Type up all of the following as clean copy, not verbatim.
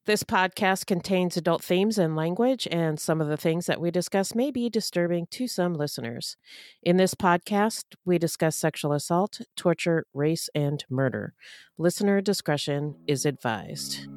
This podcast contains adult themes and language, and some of the things that we discuss may be disturbing to some listeners. In this podcast, we discuss sexual assault, torture, race, and murder. Listener discretion is advised.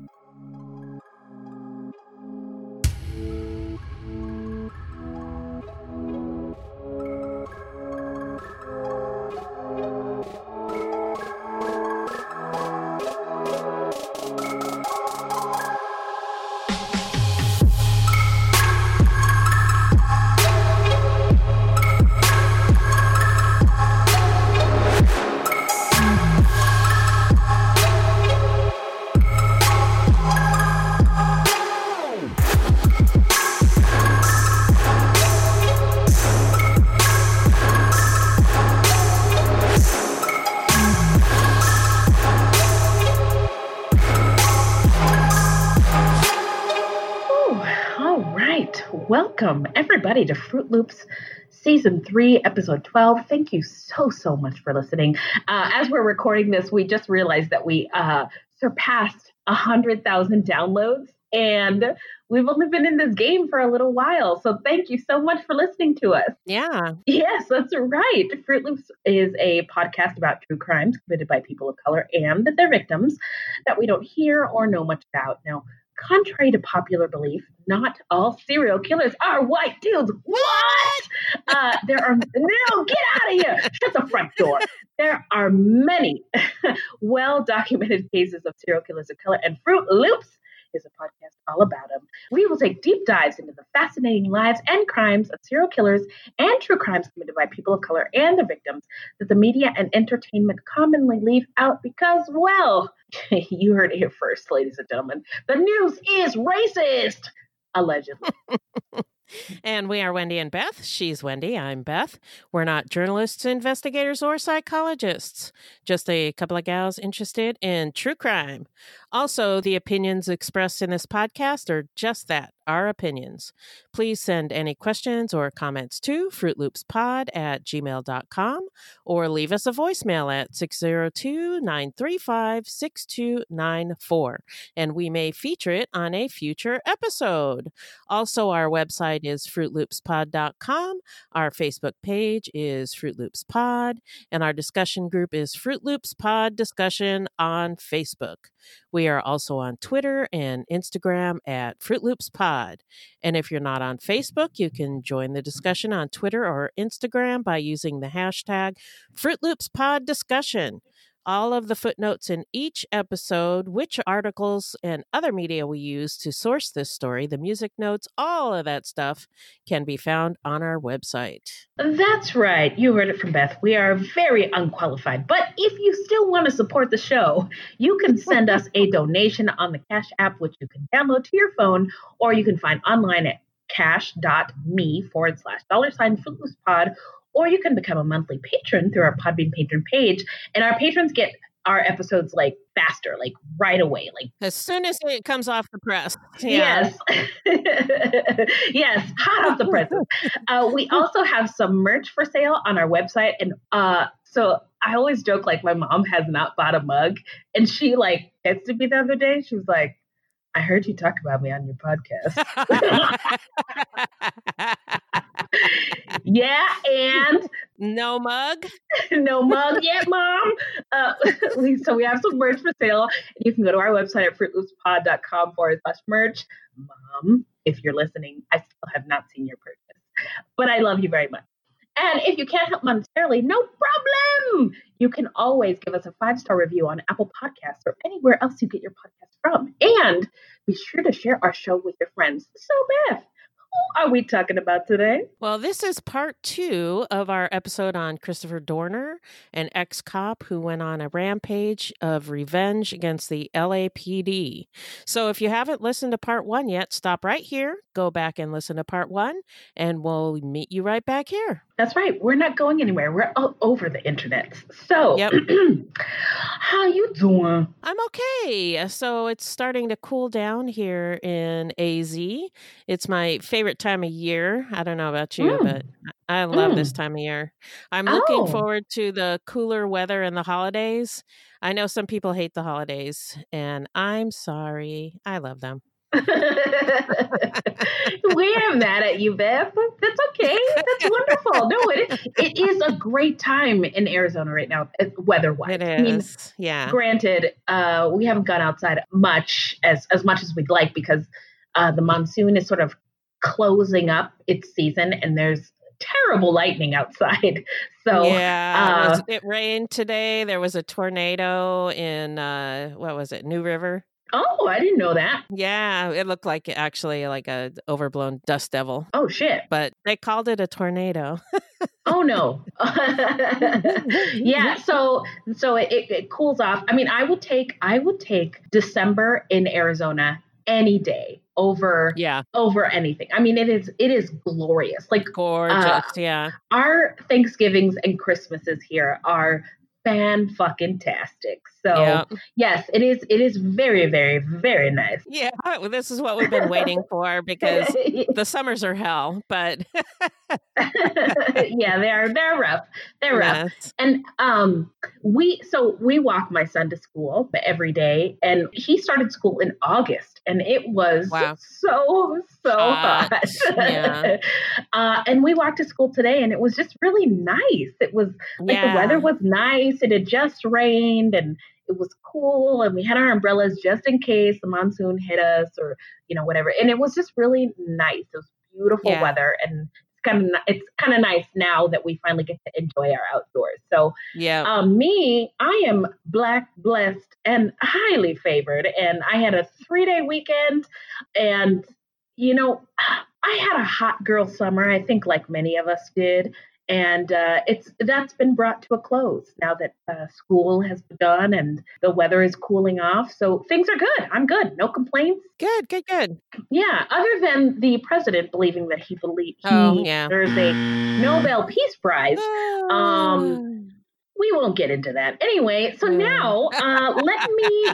Welcome, everybody, to Fruit Loops Season 3, Episode 12. Thank you so much for listening. As we're recording this, we just realized that we surpassed 100,000 downloads, and we've only been in this game for a little while. So thank you so much for listening to us. Yeah. Yes, that's right. Fruit Loops is a podcast about true crimes committed by people of color and their victims that we don't hear or know much about. Now, contrary to popular belief, not all serial killers are white dudes. What? There are no, get out of here. Shut the front door. There are many well-documented cases of serial killers of color, and Fruit Loops is a podcast all about them. We will take deep dives into the fascinating lives and crimes of serial killers and true crimes committed by people of color and their victims that the media and entertainment commonly leave out because, well, you heard it here first, ladies and gentlemen. The news is racist, allegedly. And we are Wendy and Beth. She's Wendy. I'm Beth. We're not journalists, investigators, or psychologists. Just a couple of gals interested in true crime. Also, the opinions expressed in this podcast are just that, our opinions. Please send any questions or comments to fruitloopspod@gmail.com or leave us a voicemail at 602-935-6294, and we may feature it on a future episode. Also, our website is fruitloopspod.com. Our Facebook page is Fruit Loops Pod, and our discussion group is Fruit Loops Pod Discussion on Facebook. We are also on Twitter and Instagram at Fruit Loops Pod. And if you're not on Facebook, you can join the discussion on Twitter or Instagram by using the hashtag Fruit Loops Pod Discussion. All of the footnotes in each episode, which articles and other media we use to source this story, the music notes, all of that stuff can be found on our website. That's right. You heard it from Beth. We are very unqualified. But if you still want to support the show, you can send us a donation on the Cash App, which you can download to your phone, or you can find online at cash.me/$Fruit-Loops-Pod, or you can become a monthly patron through our Podbean patron page. And our patrons get our episodes like faster, like right away, like as soon as it comes off the press. Yeah. Yes. Yes, hot off the presses. We also have some merch for sale on our website. And so I always joke, like, my mom has not bought a mug. And she, like, texted me the other day. She was like, I heard you talk about me on your podcast. Yeah, and no mug? No mug yet, Mom. So we have some merch for sale. You can go to our website at fruitloopspod.com/merch. Mom, if you're listening, I still have not seen your purchase, but I love you very much. And if you can't help monetarily, no problem. You can always give us a 5-star review on Apple Podcasts or anywhere else you get your podcast from. And be sure to share our show with your friends. So, Beth, who are we talking about today? Well, this is part 2 of our episode on Christopher Dorner, an ex-cop who went on a rampage of revenge against the LAPD. So if you haven't listened to part 1 yet, stop right here, go back and listen to part 1, and we'll meet you right back here. That's right. We're not going anywhere. We're all over the internet. So, yep. How you doing? I'm okay. So it's starting to cool down here in AZ. It's my favorite time of year. I don't know about you, but I love this Mm. time of year. I'm looking Oh. forward to the cooler weather and the holidays. I know some people hate the holidays, and I'm sorry. I love them. We are mad at you, Beth. That's okay. That's wonderful. No, it is a great time in Arizona right now, weather-wise. It I mean, is. Yeah. granted, we haven't gone outside much as we'd like because the monsoon is sort of closing up its season, and there's terrible lightning outside. So, Yeah. It rained today. There was a tornado in what was it? New River. oh, I didn't know that. Yeah, it looked like actually like a overblown dust devil, Oh shit. but they called it a tornado. Oh no. Yeah, so it cools off. I mean, I would take December in Arizona any day over Yeah, anything. I mean, it is glorious. Like gorgeous. Yeah. our Thanksgivings and Christmases here are fan-fucking-tastic. So Yeah. yes, it is very, very, very nice. Yeah, well, this is what we've been waiting for because the summers are hell, but Yeah, they're rough. They're rough. yes. And we walk my son to school every day, and he started school in August, and it was Wow. so hot. Yeah. And we walked to school today, and it was just really nice. It was like the weather was nice. It had just rained, and it was cool, and we had our umbrellas just in case the monsoon hit us or whatever. And it was just really nice. It was beautiful Yeah. weather, and it's kind of nice now that we finally get to enjoy our outdoors. So, Yeah. I am Black, blessed, and highly favored. And I had a 3-day weekend, and I had a hot girl summer. I think, like many of us did. And that's been brought to a close now that school has begun and the weather is cooling off. So things are good. I'm good. No complaints. Good. Yeah, other than the president believing that Oh, yeah. there's a Nobel Peace Prize. We won't get into that. Anyway, so now let me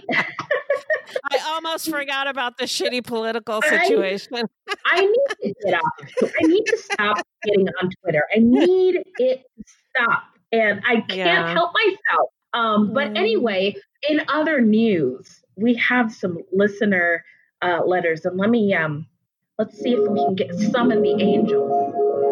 I almost forgot about the shitty political situation. I need to get off. I need to stop getting on Twitter. I need it to stop. And I can't help myself. But anyway, in other news, we have some listener letters, and let's see if we can summon the angels.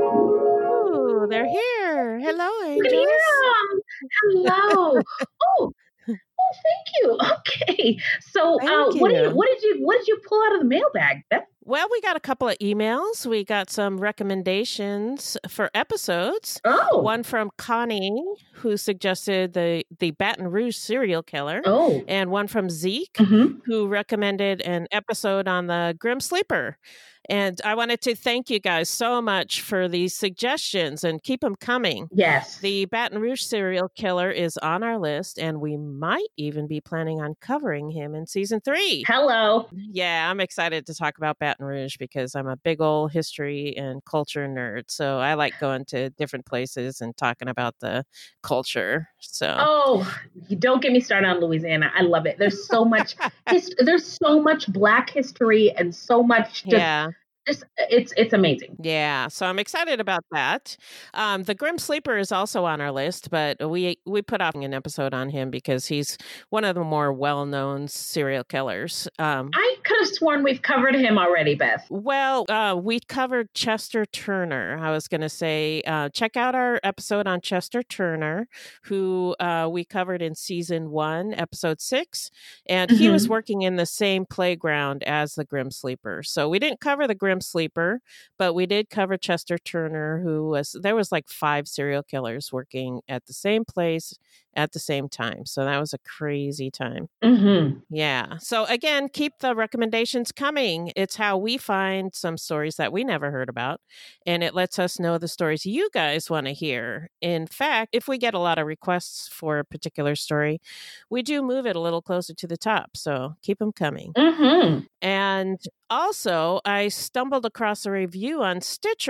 Ooh, they're here. Hello, angels. Yeah. Hello. Oh, thank you. Okay. So, what did you pull out of the mailbag, Beth? Well, we got a couple of emails. We got some recommendations for episodes. Oh. One from Connie, who suggested the Baton Rouge serial killer. Oh. And one from Zeke, who recommended an episode on the Grim Sleeper. And I wanted to thank you guys so much for these suggestions and keep them coming. Yes. The Baton Rouge serial killer is on our list, and we might even be planning on covering him in season 3. Hello. Yeah, I'm excited to talk about Baton Rouge because I'm a big old history and culture nerd. So I like going to different places and talking about the culture. So you don't get me started on Louisiana. I love it. There's so much there's so much Black history and so much it's amazing. Yeah, so I'm excited about that. The Grim Sleeper is also on our list, but we put off an episode on him because he's one of the more well-known serial killers. I could have sworn we've covered him already, Beth. Well, we covered Chester Turner. I was going to say, check out our episode on Chester Turner, who we covered in season 1, episode 6, and he was working in the same playground as the Grim Sleeper. So we didn't cover the Grim Sleeper, but we did cover Chester Turner, there was like 5 serial killers working at the same place at the same time. So that was a crazy time. Yeah. So again, keep the recommendations coming. It's how we find some stories that we never heard about, and it lets us know the stories you guys want to hear. In fact, if we get a lot of requests for a particular story, we do move it a little closer to the top. So keep them coming. And also, I stumbled across a review on Stitcher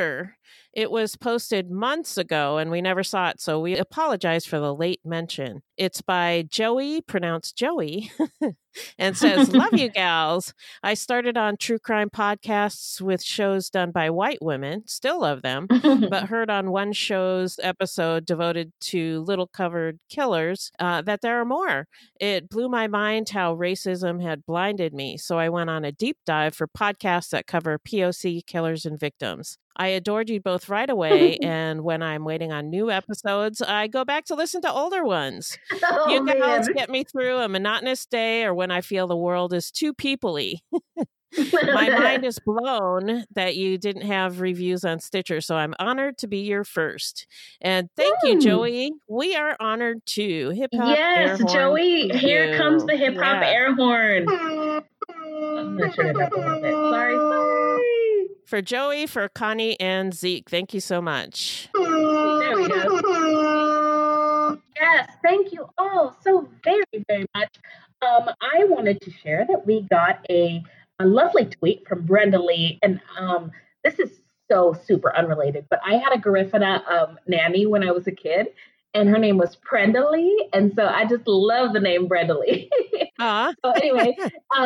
It was posted months ago and we never saw it, so we apologize for the late mention. It's by Joey, pronounced Joey, and says, "Love you gals. I started on true crime podcasts with shows done by white women, still love them, but heard on one show's episode devoted to little covered killers that there are more. It blew my mind how racism had blinded me, so I went on a deep dive for podcasts that cover POC killers and victims. I adored you both right away, and when I'm waiting on new episodes, I go back to listen to older ones. Oh, You gals man. get me through a monotonous day or when I feel the world is too people-y. My mind is blown that you didn't have reviews on Stitcher, so I'm honored to be your first. And thank you, Joey. We are honored too. Hip hop air Yes, horn Joey, to here you. comes the hip hop Yeah. air horn. I'm going to turn it up a little bit. Sorry. For Joey, for Connie, and Zeke, thank you so much. There we go. Yes, thank you all so very, very much. I wanted to share that we got a lovely tweet from Brenda Lee, and this is so super unrelated, but I had a Garifuna nanny when I was a kid, and her name was Brenda Lee, and so I just love the name Brenda Lee. So anyway,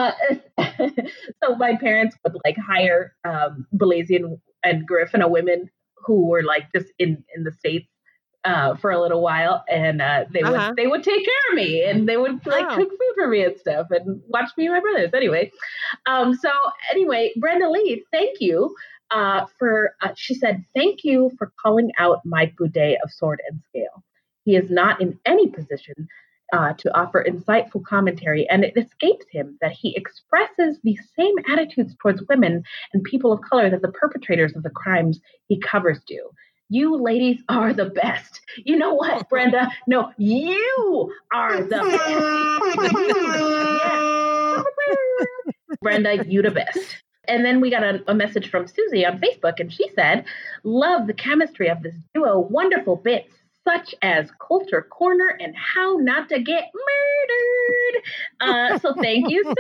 so my parents would like hire Belizean and Garifuna women who were like just in the States for a little while, and they would take care of me, and they would like cook food for me and stuff, and watch me and my brothers. So anyway, Brenda Lee, thank you for. She said, "Thank you for calling out Mike Boudet of Sword and Scale. He is not in any position to offer insightful commentary, and it escapes him that he expresses the same attitudes towards women and people of color that the perpetrators of the crimes he covers do. You ladies are the best." You know what, Brenda? No, you are the best. Yes. Brenda, you the best. And then we got a message from Susie on Facebook, and she said, "Love the chemistry of this duo. Wonderful bits such as Culture Corner and How Not to Get Murdered." So thank you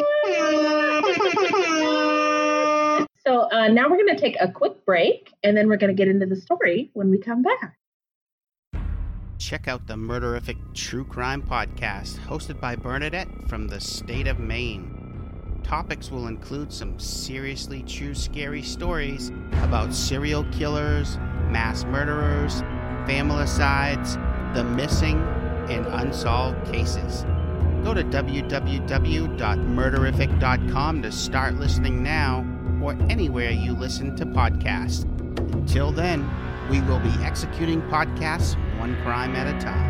so much. So now we're going to take a quick break, and then we're going to get into the story when we come back. Check out the Murderific True Crime Podcast, hosted by Bernadette from the state of Maine. Topics will include some seriously true scary stories about serial killers, mass murderers, familicides, the missing, and unsolved cases. Go to www.murderific.com to start listening now, or anywhere you listen to podcasts. Until then, we will be executing podcasts one crime at a time.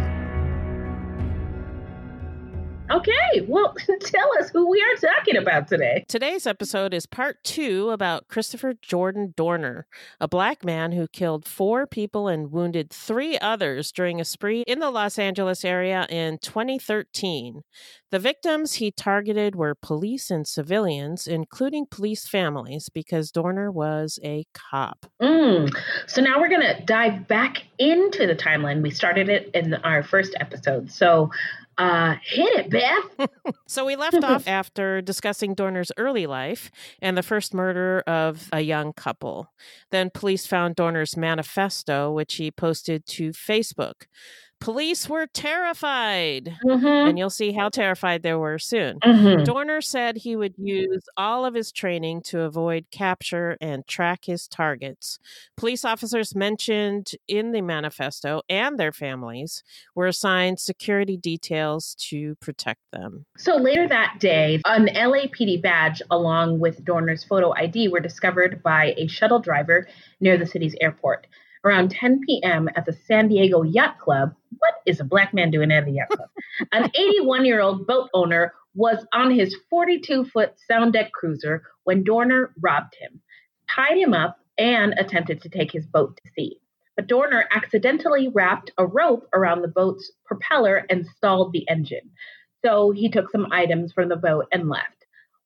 Okay, well, tell us who we are talking about today. Today's episode is part 2 about Christopher Jordan Dorner, a black man who killed 4 people and wounded 3 others during a spree in the Los Angeles area in 2013. The victims he targeted were police and civilians, including police families, because Dorner was a cop. So now we're going to dive back into the timeline. We started it in our first episode. So hit it, Beth. So we left off after discussing Dorner's early life and the first murder of a young couple. Then police found Dorner's manifesto, which he posted to Facebook. Police were terrified, and you'll see how terrified they were soon. Dorner said he would use all of his training to avoid capture and track his targets. Police officers mentioned in the manifesto and their families were assigned security details to protect them. So later that day, an LAPD badge along with Dorner's photo ID were discovered by a shuttle driver near the city's airport. Around 10 p.m. at the San Diego Yacht Club, what is a black man doing at the yacht club? An 81-year-old boat owner was on his 42-foot sound deck cruiser when Dorner robbed him, tied him up, and attempted to take his boat to sea. But Dorner accidentally wrapped a rope around the boat's propeller and stalled the engine. So he took some items from the boat and left.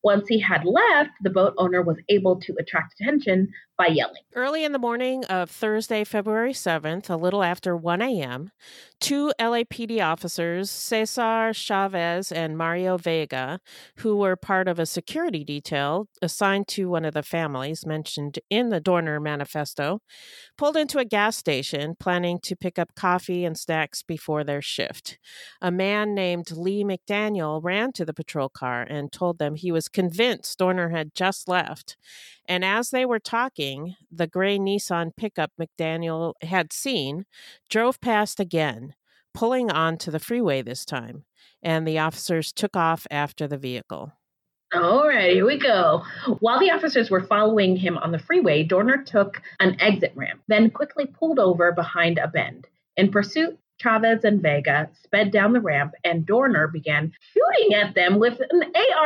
Once he had left, the boat owner was able to attract attention by yelling. Early in the morning of Thursday, February 7th, a little after 1 a.m., two LAPD officers, Cesar Chavez and Mario Vega, who were part of a security detail assigned to one of the families mentioned in the Dorner Manifesto, pulled into a gas station planning to pick up coffee and snacks before their shift. A man named Lee McDaniel ran to the patrol car and told them he was convinced Dorner had just left. And as they were talking, the gray Nissan pickup McDaniel had seen drove past again, pulling onto the freeway this time, and the officers took off after the vehicle. All right, here we go. While the officers were following him on the freeway, Dorner took an exit ramp, then quickly pulled over behind a bend. In pursuit, Chavez and Vega sped down the ramp, and Dorner began shooting at them with an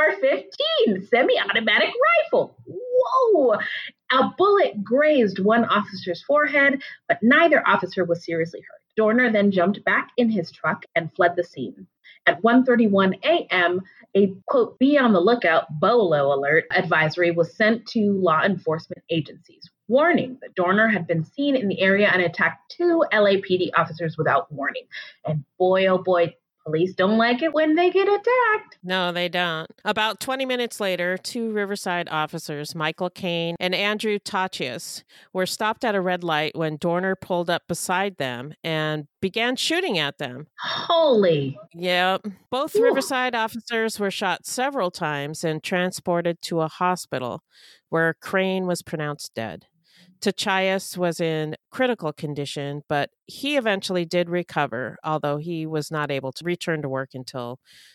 AR-15 semi-automatic rifle. Whoa! A bullet grazed one officer's forehead, but neither officer was seriously hurt. Dorner then jumped back in his truck and fled the scene. At 1:31 a.m., a, quote, be on the lookout BOLO alert advisory was sent to law enforcement agencies, warning that Dorner had been seen in the area and attacked two LAPD officers without warning. And boy, oh boy, police don't like it when they get attacked. No, they don't. About 20 minutes later, two Riverside officers, Michael Kane and Andrew Tachias, were stopped at a red light when Dorner pulled up beside them and began shooting at them. Holy. Yep. Both Riverside officers were shot several times and transported to a hospital where Crane was pronounced dead. Tachias was in critical condition, but he eventually did recover, although he was not able to return to work until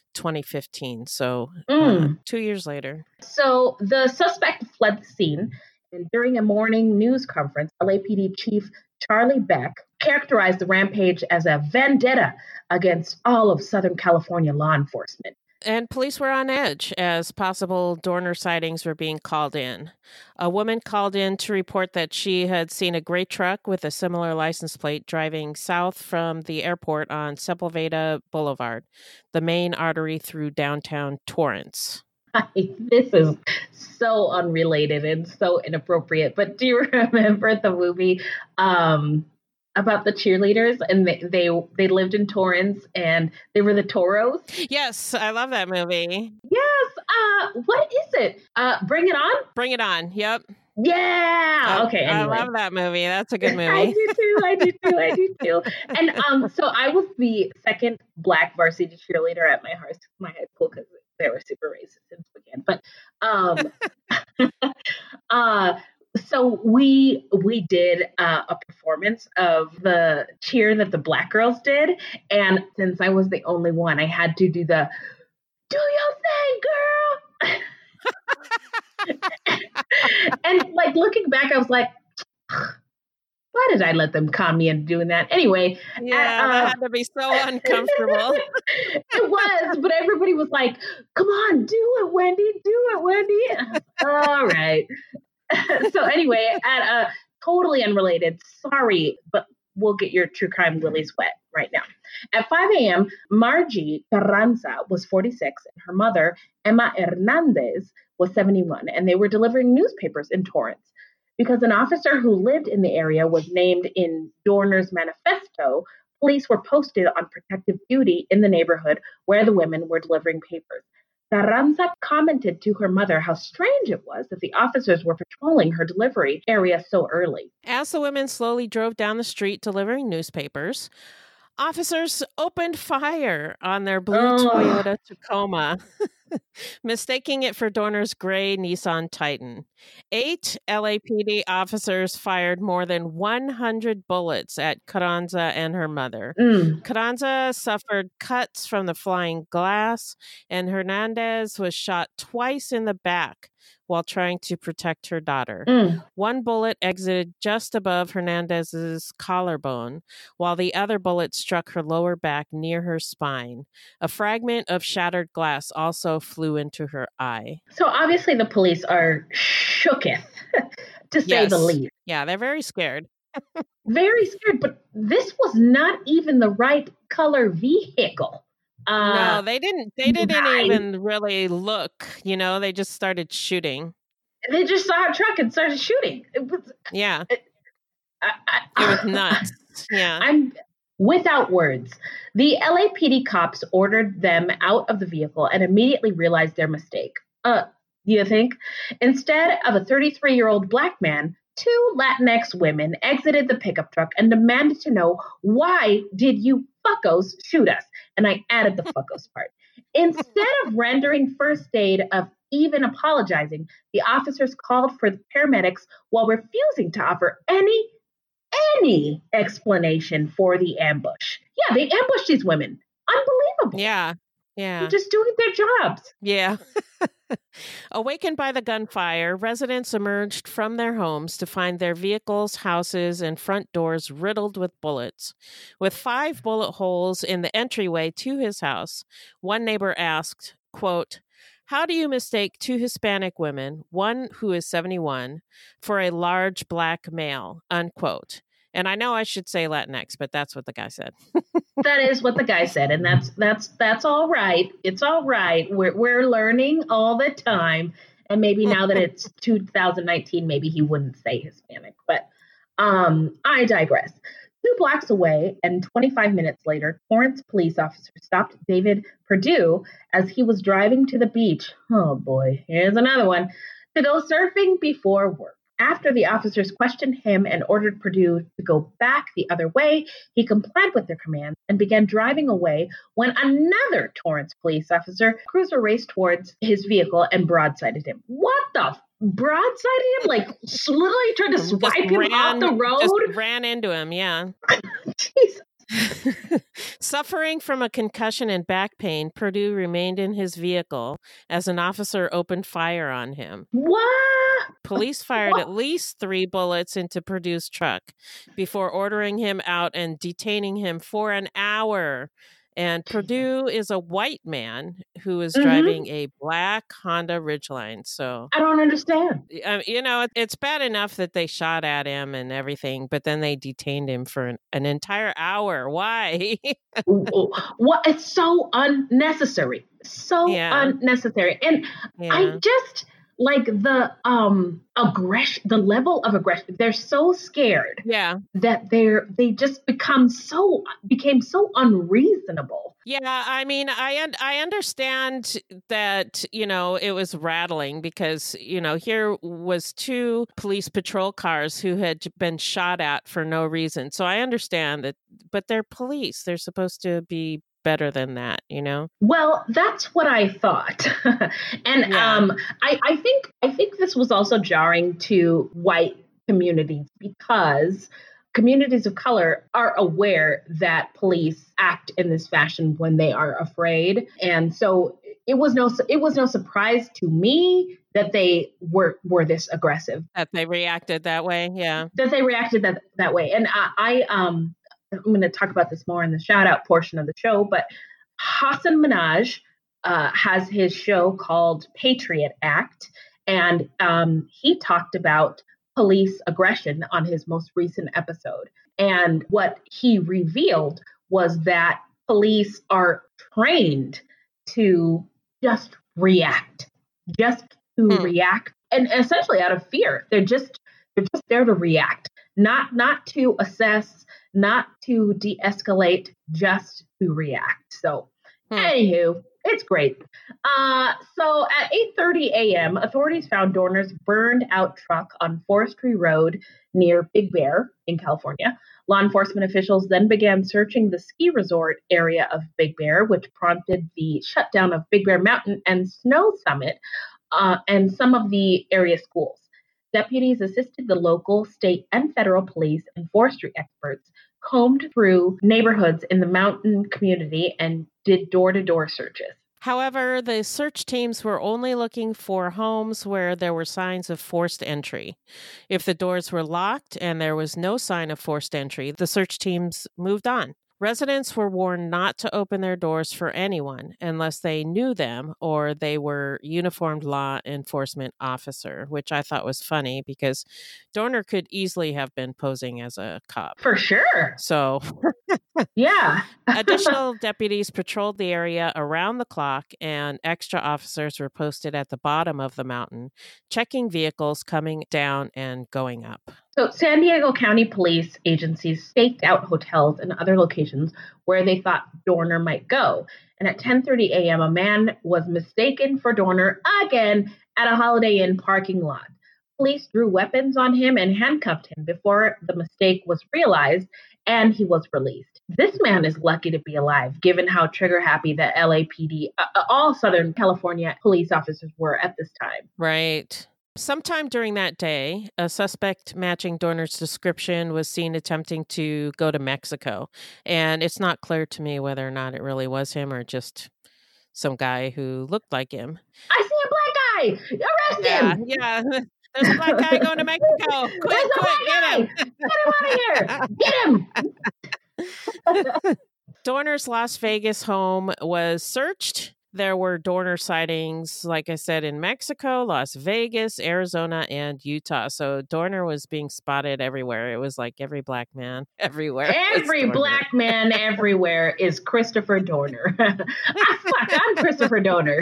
2015, so 2 years later. So the suspect fled the scene, and during a morning news conference, LAPD Chief Charlie Beck characterized the rampage as a vendetta against all of Southern California law enforcement. And police were on edge as possible Dorner sightings were being called in. A woman called in to report that she had seen a gray truck with a similar license plate driving south from the airport on Sepulveda Boulevard, the main artery through downtown Torrance. This is so unrelated and so inappropriate, but do you remember the movie about the cheerleaders, and they lived in Torrance, and they were the Toros? Yes, I love that movie. Yes. What is it? Bring It On? Bring It On. Yep. Yeah. Okay. Anyway. I love that movie. That's a good movie. I do too. And so I was the second Black varsity cheerleader at my high school because they were super racist since the beginning. But so we did a performance of the cheer that the Black girls did, and since I was the only one, I had to do the "Do your thing, girl." And like looking back, I was like, why did I let them con me into doing that? Anyway, yeah, that had to be so uncomfortable. It was, but everybody was like, "Come on, do it, Wendy, do it, Wendy." All right. So anyway, at totally unrelated, sorry, but we'll get your true crime willies wet right now. At 5 a.m., Margie Carranza was 46, and her mother, Emma Hernandez, was 71, and they were delivering newspapers in Torrance. Because an officer who lived in the area was named in Dorner's manifesto, police were posted on protective duty in the neighborhood where the women were delivering papers. Carranza commented to her mother how strange it was that the officers were patrolling her delivery area so early. As the women slowly drove down the street delivering newspapers, officers opened fire on their blue Toyota Tacoma, mistaking it for Dorner's gray Nissan Titan. 8 LAPD officers fired more than 100 bullets at Carranza and her mother. Carranza suffered cuts from the flying glass, and Hernandez was shot twice in the back while trying to protect her daughter. One bullet exited just above Hernandez's collarbone, while the other bullet struck her lower back near her spine. A fragment of shattered glass also flew into her eye. So obviously the police are shooketh, to say the least. Yeah, they're very scared. Very scared, but this was not even the right color vehicle. No, they didn't. They didn't even really look. They just started shooting. They just saw a truck and started shooting. It was, it was nuts. Yeah. I'm without words. The LAPD cops ordered them out of the vehicle and immediately realized their mistake. You think? Instead of a 33-year-old black man, 2 Latinx women exited the pickup truck and demanded to know, why did you fuckos shoot us? And I added the fuckos part. Instead of rendering first aid of even apologizing, the officers called for the paramedics while refusing to offer any explanation for the ambush. Yeah, they ambushed these women. Unbelievable. Yeah. They're just doing their jobs. Yeah. Awakened by the gunfire, residents emerged from their homes to find their vehicles, houses, and front doors riddled with bullets. With 5 bullet holes in the entryway to his house, one neighbor asked, quote, "How do you mistake 2 Hispanic women, one who is 71, for a large black male?" Unquote. And I know I should say Latinx, but that's what the guy said. That is what the guy said, and that's all right. It's all right. We're learning all the time, and maybe now that it's 2019, maybe he wouldn't say Hispanic. But I digress. 2 blocks away, and 25 minutes later, Torrance police officers stopped David Perdue as he was driving to the beach. Oh boy, here's another one. To go surfing before work. After the officers questioned him and ordered Perdue to go back the other way, he complied with their commands and began driving away when another Torrance police officer cruiser raced towards his vehicle and broadsided him. What the? Broadsided him? Like literally tried to swipe him off the road? Just ran into him, yeah. Jesus. Suffering from a concussion and back pain, Perdue remained in his vehicle as an officer opened fire on him. What? Police fired at least 3 bullets into Perdue's truck before ordering him out and detaining him for an hour. And Perdue is a white man who is driving a black Honda Ridgeline. So I don't understand. It's bad enough that they shot at him and everything, but then they detained him for an entire hour. Why? What? It's so unnecessary. Unnecessary. And I just like the aggression, the level of aggression. They're so scared. Yeah. That they just became so unreasonable. Yeah, I mean, I understand that, it was rattling because, here was 2 police patrol cars who had been shot at for no reason. So I understand that, but they're police. They're supposed to be better than that, Well, that's what I thought. And I think this was also jarring to white communities because communities of color are aware that police act in this fashion when they are afraid. And so it was no surprise to me that they were this aggressive. That they reacted that way, yeah. That they reacted that way. And I'm going to talk about this more in the shout out portion of the show, but Hasan Minhaj has his show called Patriot Act. And he talked about police aggression on his most recent episode. And what he revealed was that police are trained to just react, react, and essentially out of fear. They're just there to react, not to assess, not to de-escalate, just to react. So, anywho, it's great. So at 8:30 a.m., authorities found Dorner's burned out truck on Forestry Road near Big Bear in California. Law enforcement officials then began searching the ski resort area of Big Bear, which prompted the shutdown of Big Bear Mountain and Snow Summit and some of the area schools. Deputies assisted the local, state, and federal police and forestry experts combed through neighborhoods in the mountain community and did door-to-door searches. However, the search teams were only looking for homes where there were signs of forced entry. If the doors were locked and there was no sign of forced entry, the search teams moved on. Residents were warned not to open their doors for anyone unless they knew them or they were uniformed law enforcement officer, which I thought was funny because Dorner could easily have been posing as a cop. For sure. So Yeah. additional deputies patrolled the area around the clock, and extra officers were posted at the bottom of the mountain, checking vehicles coming down and going up. So San Diego County police agencies staked out hotels and other locations where they thought Dorner might go. And at 10:30 a.m., a man was mistaken for Dorner again at a Holiday Inn parking lot. Police drew weapons on him and handcuffed him before the mistake was realized, and he was released. This man is lucky to be alive, given how trigger-happy the LAPD, all Southern California police officers were at this time. Right. Sometime during that day, a suspect matching Dorner's description was seen attempting to go to Mexico. And it's not clear to me whether or not it really was him or just some guy who looked like him. I see a black guy! Arrest him! Yeah. There's a black guy going to Mexico. Quick, get him! Get him out of here! Get him! Dorner's Las Vegas home was searched. There were Dorner sightings, like I said, in Mexico, Las Vegas, Arizona, and Utah. So Dorner was being spotted everywhere. It was like every black man everywhere. Every black man everywhere is Christopher Dorner. I'm Christopher Dorner.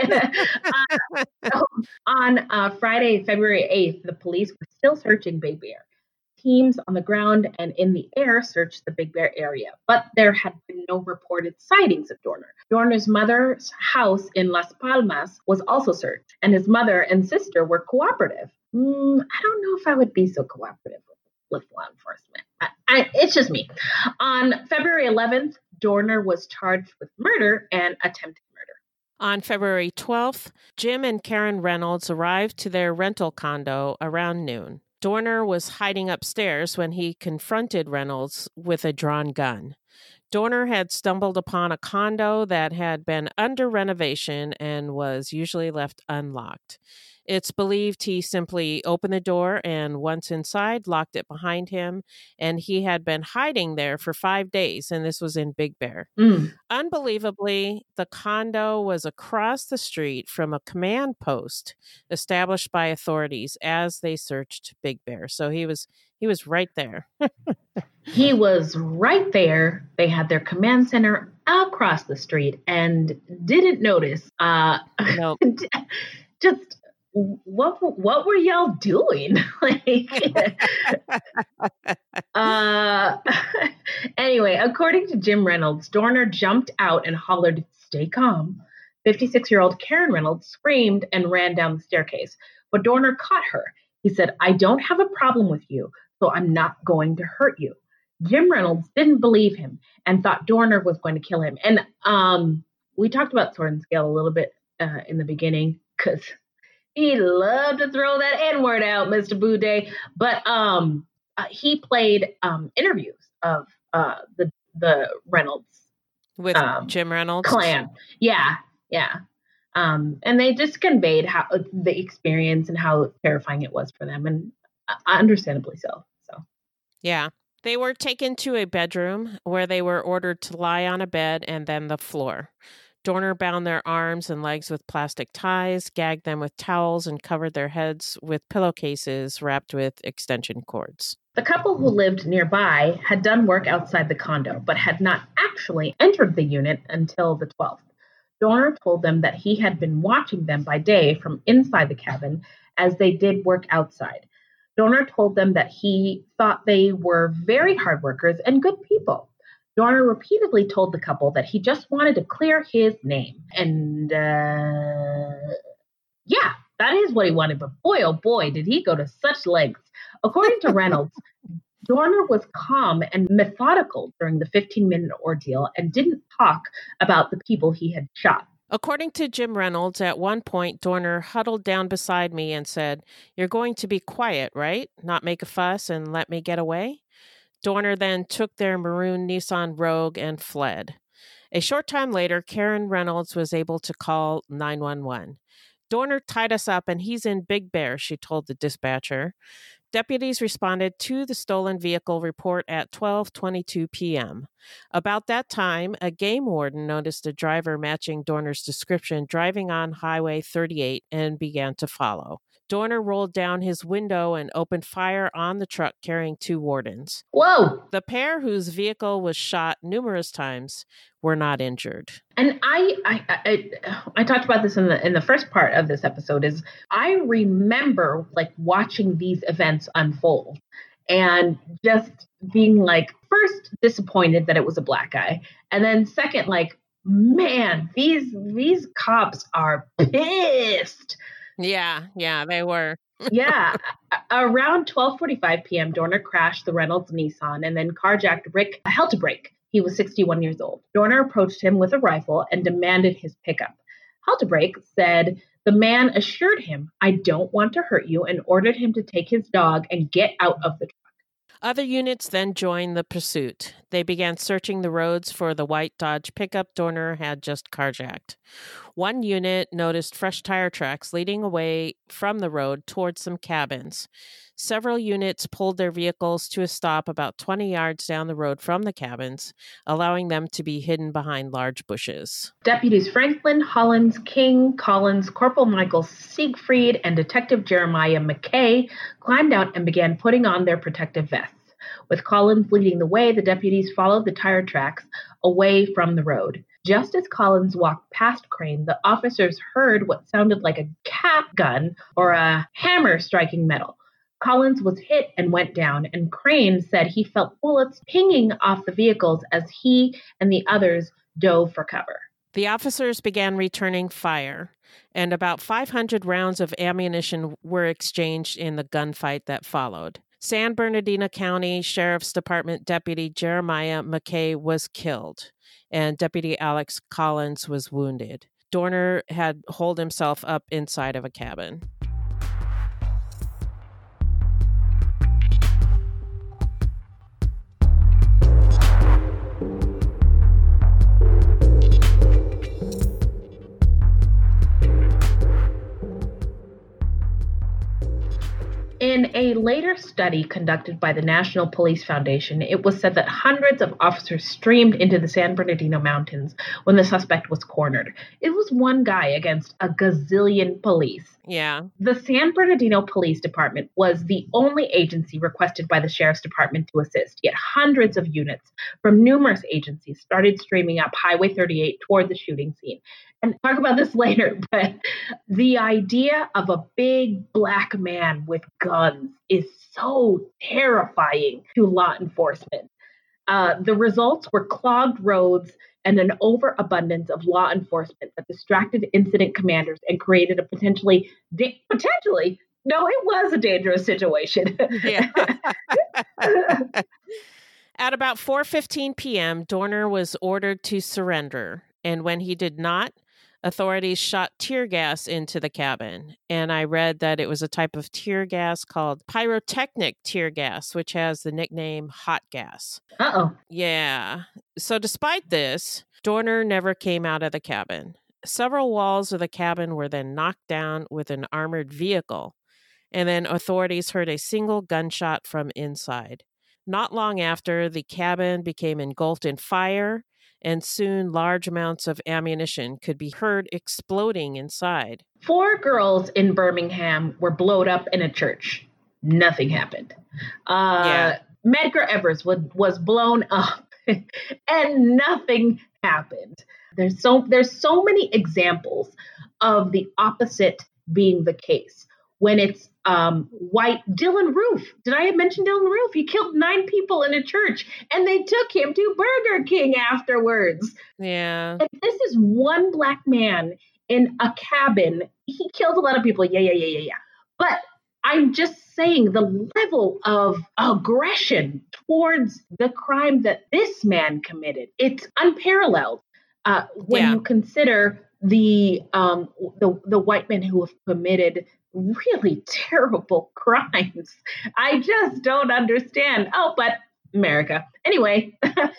So on Friday, February 8th, the police were still searching Big Bear. Teams on the ground and in the air searched the Big Bear area, but there had been no reported sightings of Dorner. Dorner's mother's house in Las Palmas was also searched, and his mother and sister were cooperative. I don't know if I would be so cooperative with law enforcement. It's just me. On February 11th, Dorner was charged with murder and attempted murder. On February 12th, Jim and Karen Reynolds arrived to their rental condo around noon. Dorner was hiding upstairs when he confronted Reynolds with a drawn gun. Dorner had stumbled upon a condo that had been under renovation and was usually left unlocked. It's believed he simply opened the door and once inside, locked it behind him, and he had been hiding there for 5 days, and this was in Big Bear. Unbelievably, the condo was across the street from a command post established by authorities as they searched Big Bear. So he was right there. He was right there. They had their command center across the street and didn't notice. Nope. Just what were y'all doing? Anyway, according to Jim Reynolds, Dorner jumped out and hollered, "Stay calm." 56-year-old Karen Reynolds screamed and ran down the staircase, but Dorner caught her. He said, "I don't have a problem with you, so I'm not going to hurt you." Jim Reynolds didn't believe him and thought Dorner was going to kill him. And we talked about Sword and Scale a little bit in the beginning because he loved to throw that N-word out, Mr. Boudet. But he played interviews of the Reynolds with Jim Reynolds clan. Yeah. And they just conveyed how the experience and how terrifying it was for them, and understandably so. Yeah. They were taken to a bedroom where they were ordered to lie on a bed and then the floor. Dorner bound their arms and legs with plastic ties, gagged them with towels, and covered their heads with pillowcases wrapped with extension cords. The couple who lived nearby had done work outside the condo, but had not actually entered the unit until the 12th. Dorner told them that he had been watching them by day from inside the cabin as they did work outside. Dorner told them that he thought they were very hard workers and good people. Dorner repeatedly told the couple that he just wanted to clear his name. And, yeah, that is what he wanted. But boy, oh boy, did he go to such lengths. According to Reynolds, Dorner was calm and methodical during the 15-minute ordeal and didn't talk about the people he had shot. According to Jim Reynolds, at one point, Dorner huddled down beside me and said, "You're going to be quiet, right? Not make a fuss and let me get away?" Dorner then took their maroon Nissan Rogue and fled. A short time later, Karen Reynolds was able to call 911. "Dorner tied us up and he's in Big Bear," she told the dispatcher. Deputies responded to the stolen vehicle report at 12:22 p.m. About that time, a game warden noticed a driver matching Dorner's description driving on Highway 38 and began to follow. Dorner rolled down his window and opened fire on the truck carrying 2 wardens. Whoa. The pair, whose vehicle was shot numerous times, were not injured. And I talked about this in the first part of this episode. Is I remember like watching these events unfold and just being like, first disappointed that it was a black guy, and then second, like, man, these cops are pissed. Yeah, they were. Yeah. Around 12:45 p.m., Dorner crashed the Reynolds Nissan and then carjacked Rick Heltebrink. He was 61 years old. Dorner approached him with a rifle and demanded his pickup. Heltebrink said the man assured him, "I don't want to hurt you," and ordered him to take his dog and get out of the truck. Other units then joined the pursuit. They began searching the roads for the white Dodge pickup Dorner had just carjacked. One unit noticed fresh tire tracks leading away from the road towards some cabins. Several units pulled their vehicles to a stop about 20 yards down the road from the cabins, allowing them to be hidden behind large bushes. Deputies Franklin, Hollins, King, Collins, Corporal Michael Siegfried, and Detective Jeremiah McKay climbed out and began putting on their protective vests. With Collins leading the way, the deputies followed the tire tracks away from the road. Just as Collins walked past Crane, the officers heard what sounded like a cap gun or a hammer striking metal. Collins was hit and went down, and Crane said he felt bullets pinging off the vehicles as he and the others dove for cover. The officers began returning fire, and about 500 rounds of ammunition were exchanged in the gunfight that followed. San Bernardino County Sheriff's Department Deputy Jeremiah McKay was killed, and Deputy Alex Collins was wounded. Dorner had holed himself up inside of a cabin. In a later study conducted by the National Police Foundation, it was said that hundreds of officers streamed into the San Bernardino Mountains when the suspect was cornered. It was one guy against a gazillion police. Yeah. The San Bernardino Police Department was the only agency requested by the Sheriff's Department to assist, yet hundreds of units from numerous agencies started streaming up Highway 38 toward the shooting scene. And talk about this later, but the idea of a big black man with guns is so terrifying to law enforcement. The results were clogged roads and an overabundance of law enforcement that distracted incident commanders and created a potentially, no, it was a dangerous situation. Yeah. At about 4:15 p.m., Dorner was ordered to surrender, and when he did not, authorities shot tear gas into the cabin. And I read that it was a type of tear gas called pyrotechnic tear gas, which has the nickname hot gas. Uh-oh. Yeah. So despite this, Dorner never came out of the cabin. Several walls of the cabin were then knocked down with an armored vehicle, and then authorities heard a single gunshot from inside. Not long after, the cabin became engulfed in fire, and soon large amounts of ammunition could be heard exploding inside. 4 girls in Birmingham were blown up in a church. Nothing happened. Medgar Evers was blown up and nothing happened. There's so many examples of the opposite being the case. When it's white Dylan Roof. Did I mention Dylan Roof? He killed 9 people in a church and they took him to Burger King afterwards. Yeah. And this is one black man in a cabin. He killed a lot of people. Yeah. But I'm just saying the level of aggression towards the crime that this man committed, it's unparalleled when you consider the white men who have committed really terrible crimes. I just don't understand. Oh, but America. Anyway,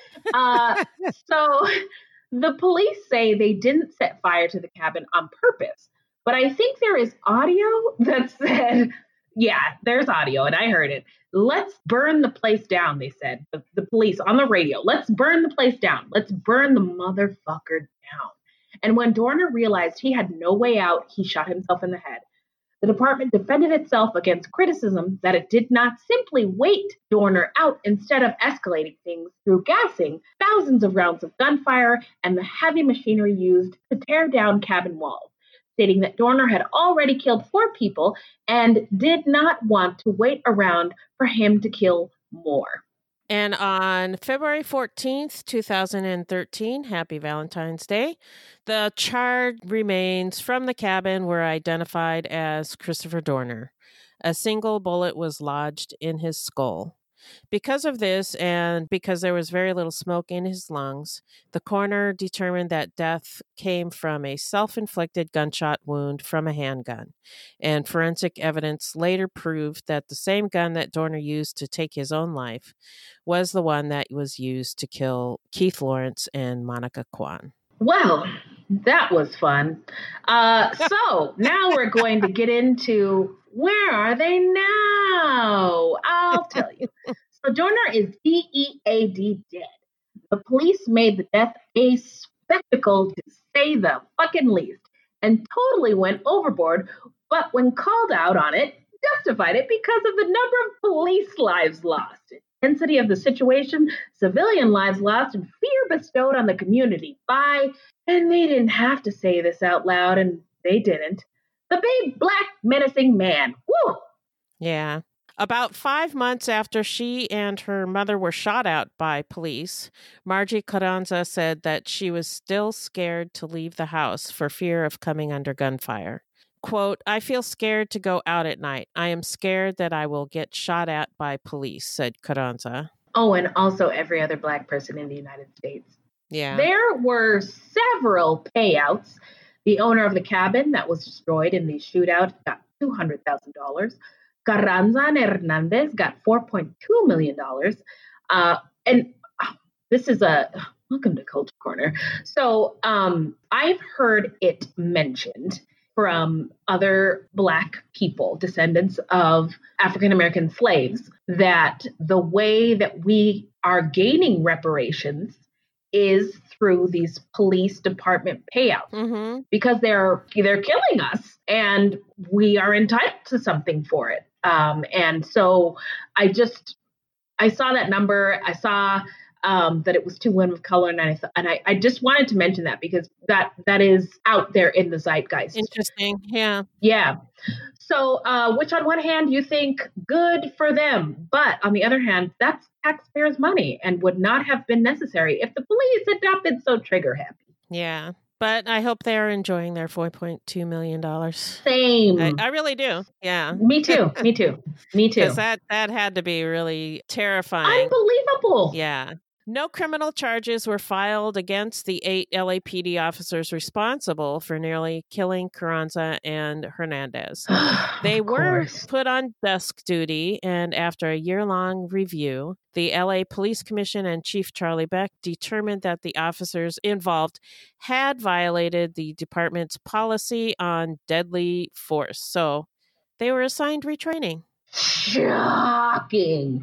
so the police say they didn't set fire to the cabin on purpose. But I think there is audio that said, Yeah, there's audio, and I heard it. Let's burn the place down, they said. The police on the radio. Let's burn the place down. Let's burn the motherfucker down. And when Dorner realized he had no way out, he shot himself in the head. The department defended itself against criticism that it did not simply wait Dorner out instead of escalating things through gassing thousands of rounds of gunfire and the heavy machinery used to tear down cabin walls, stating that Dorner had already killed 4 people and did not want to wait around for him to kill more. And on February 14th, 2013, happy Valentine's Day, the charred remains from the cabin were identified as Christopher Dorner. A single bullet was lodged in his skull. Because of this, and because there was very little smoke in his lungs, the coroner determined that death came from a self-inflicted gunshot wound from a handgun. And forensic evidence later proved that the same gun that Dorner used to take his own life was the one that was used to kill Keith Lawrence and Monica Kwan. Well, that was fun. So now we're going to get into where are they now? I'll tell you. So Dorner is DEAD dead. The police made the death a spectacle, to say the fucking least, and totally went overboard, but when called out on it, justified it because of the number of police lives lost, intensity of the situation, civilian lives lost, and fear bestowed on the community by, and they didn't have to say this out loud, and they didn't, the big black menacing man. Woo! Yeah. About 5 months after she and her mother were shot at by police, Margie Carranza said that she was still scared to leave the house for fear of coming under gunfire. Quote, "I feel scared to go out at night. I am scared that I will get shot at by police," said Carranza. Oh, and also every other black person in the United States. Yeah. There were several payouts. The owner of the cabin that was destroyed in the shootout got $200,000. Carranza and Hernandez got $4.2 million. And this is welcome to Culture Corner. So I've heard it mentioned from other Black people, descendants of African-American slaves, that the way that we are gaining reparations is through these police department payouts, because they're killing us and we are entitled to something for it. And so I saw that number. I saw that it was 2 women of color, and I just wanted to mention that because that is out there in the zeitgeist. Interesting. Yeah. Yeah. So, which on one hand you think good for them, but on the other hand, that's taxpayers' money and would not have been necessary if the police had not been so trigger happy. Yeah. But I hope they are enjoying their $4.2 million. Same. I really do. Yeah. Me too. Me too. Me too. Because that had to be really terrifying. Unbelievable. Yeah. No criminal charges were filed against the 8 LAPD officers responsible for nearly killing Carranza and Hernandez. They were put on desk duty, and after a year-long review, the LA Police Commission and Chief Charlie Beck determined that the officers involved had violated the department's policy on deadly force. So they were assigned retraining. Shocking.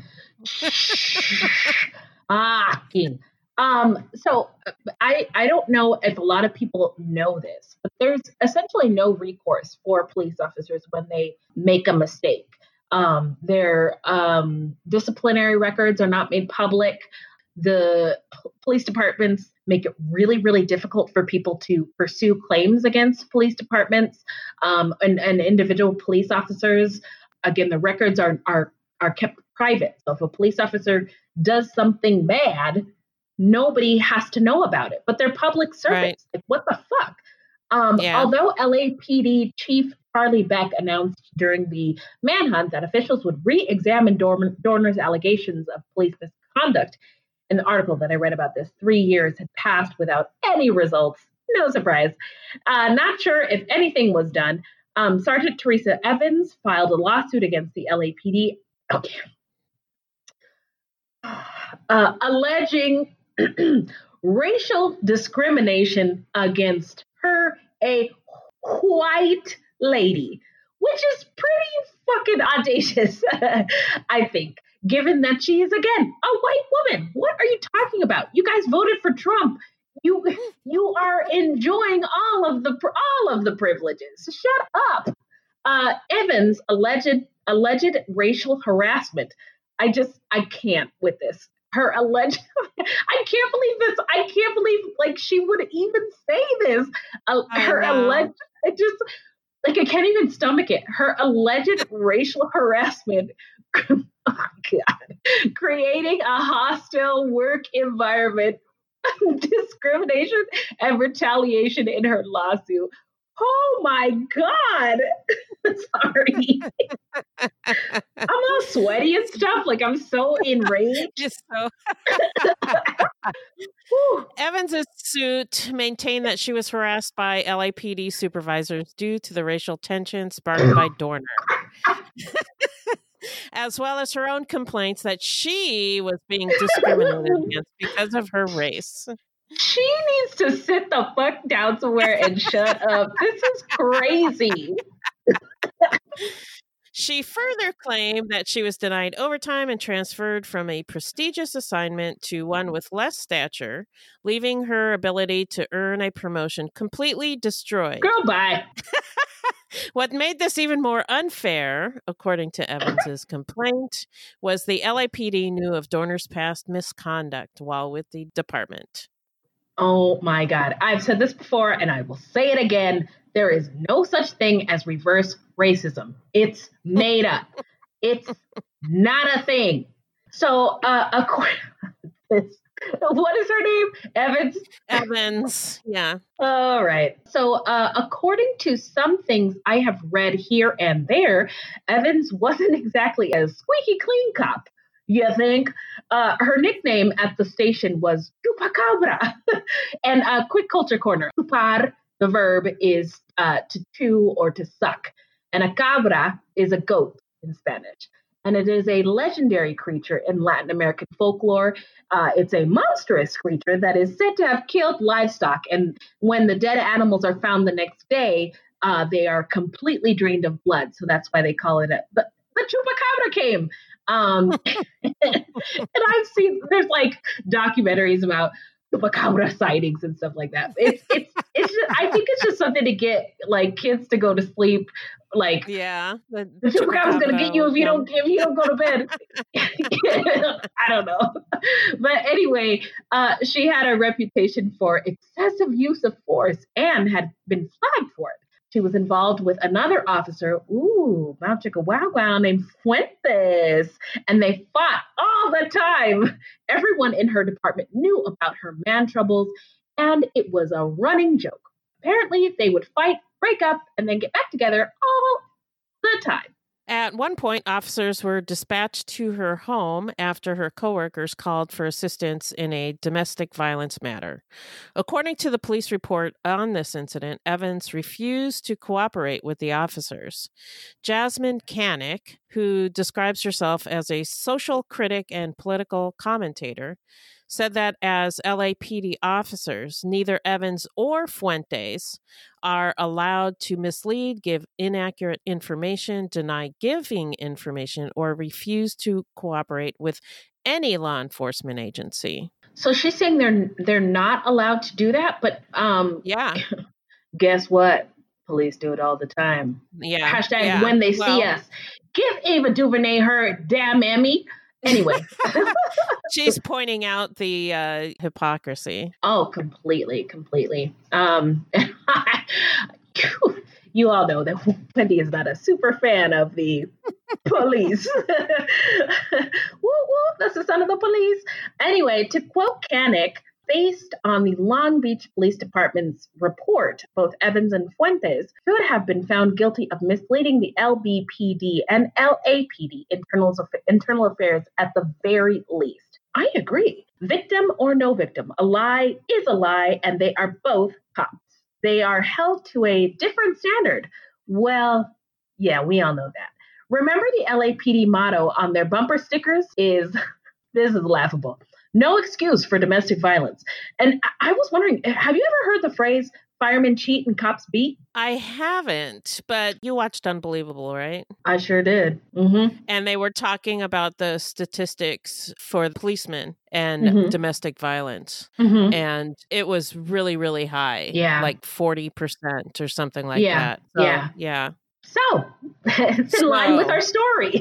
Shocking. So I don't know if a lot of people know this, but there's essentially no recourse for police officers when they make a mistake. Their disciplinary records are not made public. The police departments make it really, really difficult for people to pursue claims against police departments and individual police officers. Again, the records are kept private. So if a police officer does something bad, nobody has to know about it, but they're public servants. Right. Like, what the fuck? Although LAPD Chief Charlie Beck announced during the manhunt that officials would re-examine Dorner's allegations of police misconduct, in the article that I read about this, 3 years had passed without any results. No surprise. Not sure if anything was done. Sergeant Teresa Evans filed a lawsuit against the LAPD. Okay. Alleging racial discrimination against her, a white lady, which is pretty fucking audacious, I think, given that she is, again, a white woman. What are you talking about? You guys voted for Trump. You are enjoying all of the privileges. Shut up. Evans' alleged racial harassment. I can't with this. Her alleged, I can't believe this. I can't believe like she would even say this. Her alleged, I can't even stomach it. Her alleged racial harassment, oh God, creating a hostile work environment, discrimination and retaliation in her lawsuit. Oh my God. Sorry. I'm all sweaty and stuff. Like I'm so enraged. Evans' suit maintained that she was harassed by LAPD supervisors due to the racial tension sparked by Dorner, as well as her own complaints that she was being discriminated against because of her race. She needs to sit the fuck down somewhere and shut up. This is crazy. She further claimed that she was denied overtime and transferred from a prestigious assignment to one with less stature, leaving her ability to earn a promotion completely destroyed. Girl, bye. What made this even more unfair, according to Evans's complaint, was the LAPD knew of Dorner's past misconduct while with the department. Oh my God. I've said this before and I will say it again. There is no such thing as reverse racism. It's made up. It's not a thing. So, what is her name? Evans? Evans, yeah. All right. So, according to some things I have read here and there, Evans wasn't exactly a squeaky clean cop. You think? Her nickname at the station was Chupacabra. And a quick culture corner. Chupar, the verb, is to chew or to suck. And a cabra is a goat in Spanish. And it is a legendary creature in Latin American folklore. It's a monstrous creature that is said to have killed livestock. And when the dead animals are found the next day, they are completely drained of blood. So that's why they call it the Chupacabra came. And I've seen there's like documentaries about Chupacabra sightings and stuff like that. It's just, I think it's just something to get like kids to go to sleep. Like, yeah, the Chupacabra's gonna get you if you don't go to bed. I don't know, but anyway, she had a reputation for excessive use of force and had been flagged for it. She was involved with another officer, Mount Chicka Wow Wow, named Fuentes, and they fought all the time. Everyone in her department knew about her man troubles, and it was a running joke. Apparently, they would fight, break up, and then get back together all the time. At one point, officers were dispatched to her home after her coworkers called for assistance in a domestic violence matter. According to the police report on this incident, Evans refused to cooperate with the officers. Jasmine Canick, who describes herself as a social critic and political commentator, said that as LAPD officers, neither Evans or Fuentes are allowed to mislead, give inaccurate information, deny giving information, or refuse to cooperate with any law enforcement agency. So she's saying they're not allowed to do that, but yeah. Guess what? Police do it all the time. Yeah. Hashtag when they see us. Give Ava DuVernay her damn Emmy. Anyway. She's pointing out the hypocrisy. Oh, completely. You all know that Wendy is not a super fan of the police. Woo woo, that's the son of the police. Anyway, to quote Canick, based on the Long Beach Police Department's report, both Evans and Fuentes should have been found guilty of misleading the LBPD and LAPD internal affairs at the very least. I agree. Victim or no victim, a lie is a lie, and they are both cops. They are held to a different standard. Well, yeah, we all know that. Remember the LAPD motto on their bumper stickers is, this is laughable, no excuse for domestic violence. And I was wondering, have you ever heard the phrase, Firemen cheat and cops beat? I haven't, but you watched Unbelievable, right? I sure did. Mm-hmm. And they were talking about the statistics for policemen and domestic violence. Mm-hmm. And it was really, really high. Yeah. Like 40% or something like that. So, yeah. So, it's in line with our story.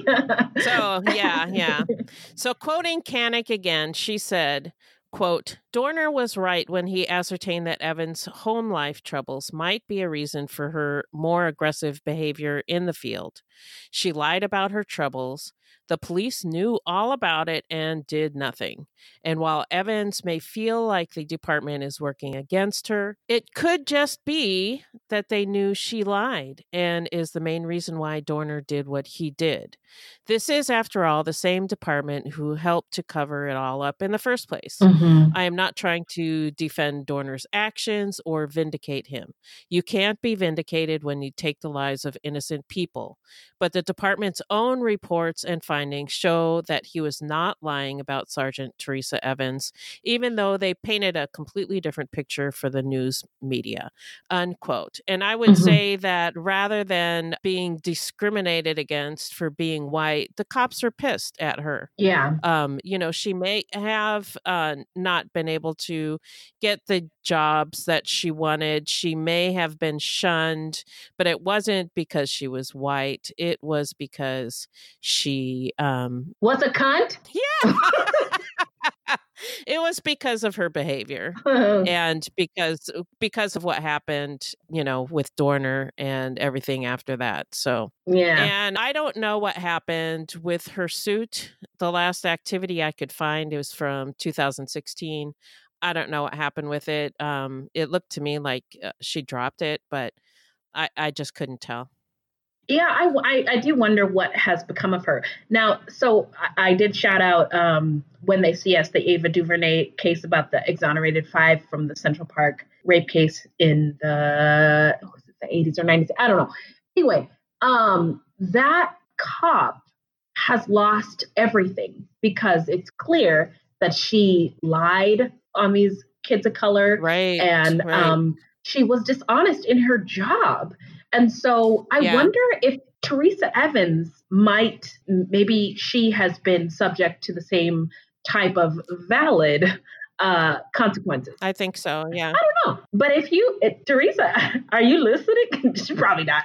So, quoting Kanik again, she said, quote, Dorner was right when he ascertained that Evans' home life troubles might be a reason for her more aggressive behavior in the field. She lied about her troubles. The police knew all about it and did nothing. And while Evans may feel like the department is working against her, it could just be that they knew she lied and is the main reason why Dorner did what he did. This is, after all, the same department who helped to cover it all up in the first place. I am not trying to defend Dorner's actions or vindicate him. You can't be vindicated when you take the lives of innocent people. But the department's own reports and findings show that he was not lying about Sergeant Teresa Evans, even though they painted a completely different picture for the news media, unquote. And I would say that rather than being discriminated against for being white, the cops are pissed at her. Yeah. She may have not been able to get the jobs that she wanted. She may have been shunned, but it wasn't because she was white. It was because she was a cunt. Yeah. It was because of her behavior and because of what happened, with Dorner and everything after that. So, and I don't know what happened with her suit. The last activity I could find, it was from 2016. I don't know what happened with it. It looked to me like she dropped it, but I just couldn't tell. Yeah, I do wonder what has become of her. Now, so I did shout out When They See Us, the Ava DuVernay case about the exonerated 5 from the Central Park rape case in the 80s or 90s. I don't know. Anyway, that cop has lost everything because it's clear that she lied on these kids of color. Right. And she was dishonest in her job. And so I wonder if Teresa Evans maybe she has been subject to the same type of valid consequences. I think so, yeah. I don't know. But Teresa, are you listening? Probably not.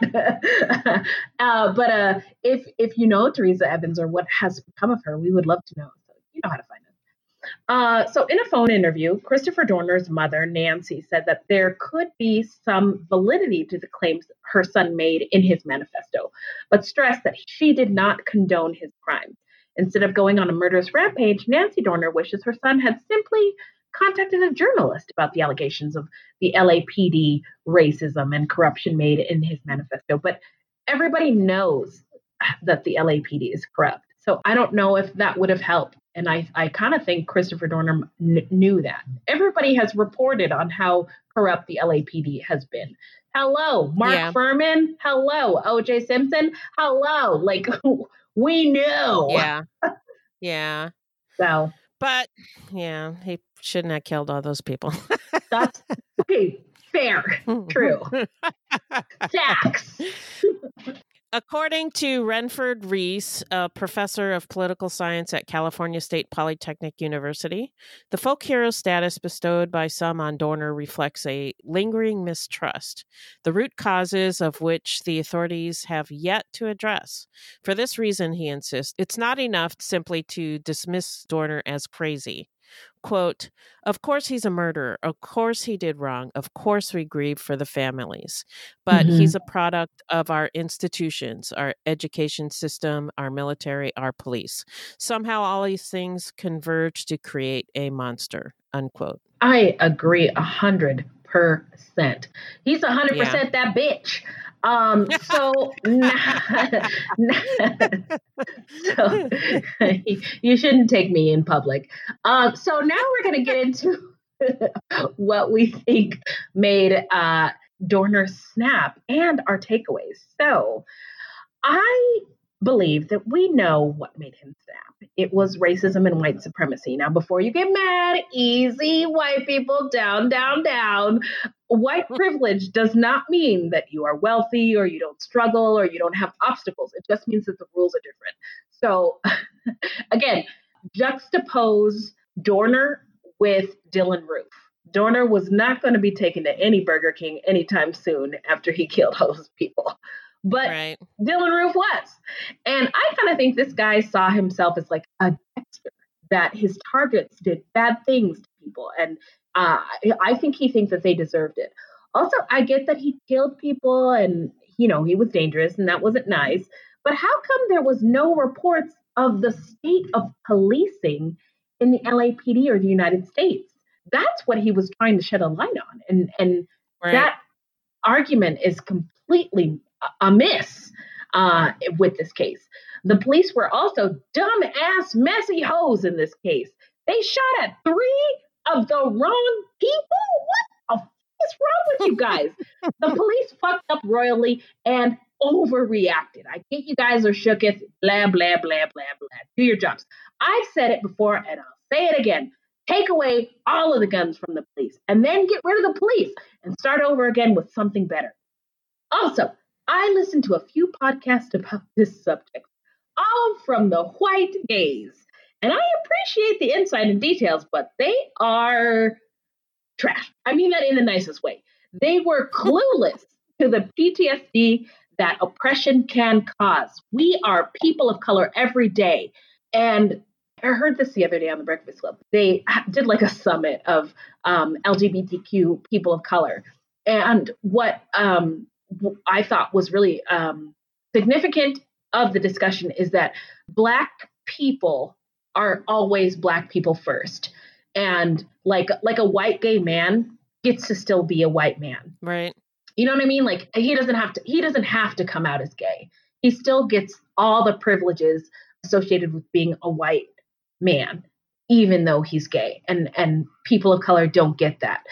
But if you know Teresa Evans or what has become of her, we would love to know. So you know how to find us. So in a phone interview, Christopher Dorner's mother, Nancy, said that there could be some validity to the claims her son made in his manifesto, but stressed that she did not condone his crime. Instead of going on a murderous rampage, Nancy Dorner wishes her son had simply contacted a journalist about the allegations of the LAPD racism and corruption made in his manifesto. But everybody knows that the LAPD is corrupt. So I don't know if that would have helped. And I kind of think Christopher Dorner knew that. Everybody has reported on how corrupt the LAPD has been. Hello, Mark Furman. Hello, O.J. Simpson. Hello. Like, we knew. Yeah. Yeah. So. But, yeah, he shouldn't have killed all those people. That's okay. Fair. True. Facts. According to Renford Reese, a professor of political science at California State Polytechnic University, the folk hero status bestowed by some on Dorner reflects a lingering mistrust, the root causes of which the authorities have yet to address. For this reason, he insists, it's not enough simply to dismiss Dorner as crazy. Quote, of course he's a murderer. Of course he did wrong. Of course we grieve for the families. But he's a product of our institutions, our education system, our military, our police. Somehow all these things converge to create a monster, unquote. I agree 100%. He's 100% that bitch. So you shouldn't take me in public. So now we're going to get into what we think made Dorner snap and our takeaways. So I believe that we know what made him snap. It was racism and white supremacy. Now, before you get mad, easy white people, down, down, down. white privilege does not mean that you are wealthy or you don't struggle or you don't have obstacles. It just means that the rules are different. So again, juxtapose Dorner with Dylann Roof. Dorner was not going to be taken to any Burger King anytime soon after he killed all those people. But right. Dylann Roof was. And I kind of think this guy saw himself as like a Dexter, that his targets did bad things to people. And I think he thinks that they deserved it. Also, I get that he killed people and, he was dangerous and that wasn't nice. But how come there was no reports of the state of policing in the LAPD or the United States? That's what he was trying to shed a light on. And right. That argument is completely amiss with this case. The police were also dumb-ass, messy hoes in this case. They shot at 3 of the wrong people? What the f*** is wrong with you guys? The police fucked up royally and overreacted. I get you guys are shooketh, blah, blah, blah, blah, blah. Do your jobs. I've said it before and I'll say it again. Take away all of the guns from the police and then get rid of the police and start over again with something better. Also, I listened to a few podcasts about this subject, all from the white gaze. And I appreciate the insight and details, but they are trash. I mean that in the nicest way. They were clueless to the PTSD that oppression can cause. We are people of color every day. And I heard this the other day on the Breakfast Club. They did like a summit of LGBTQ people of color. And what I thought was really significant of the discussion is that Black people are always Black people first. And like a white gay man gets to still be a white man. Right. You know what I mean? Like he doesn't have to come out as gay. He still gets all the privileges associated with being a white man, even though he's gay. And people of color don't get that.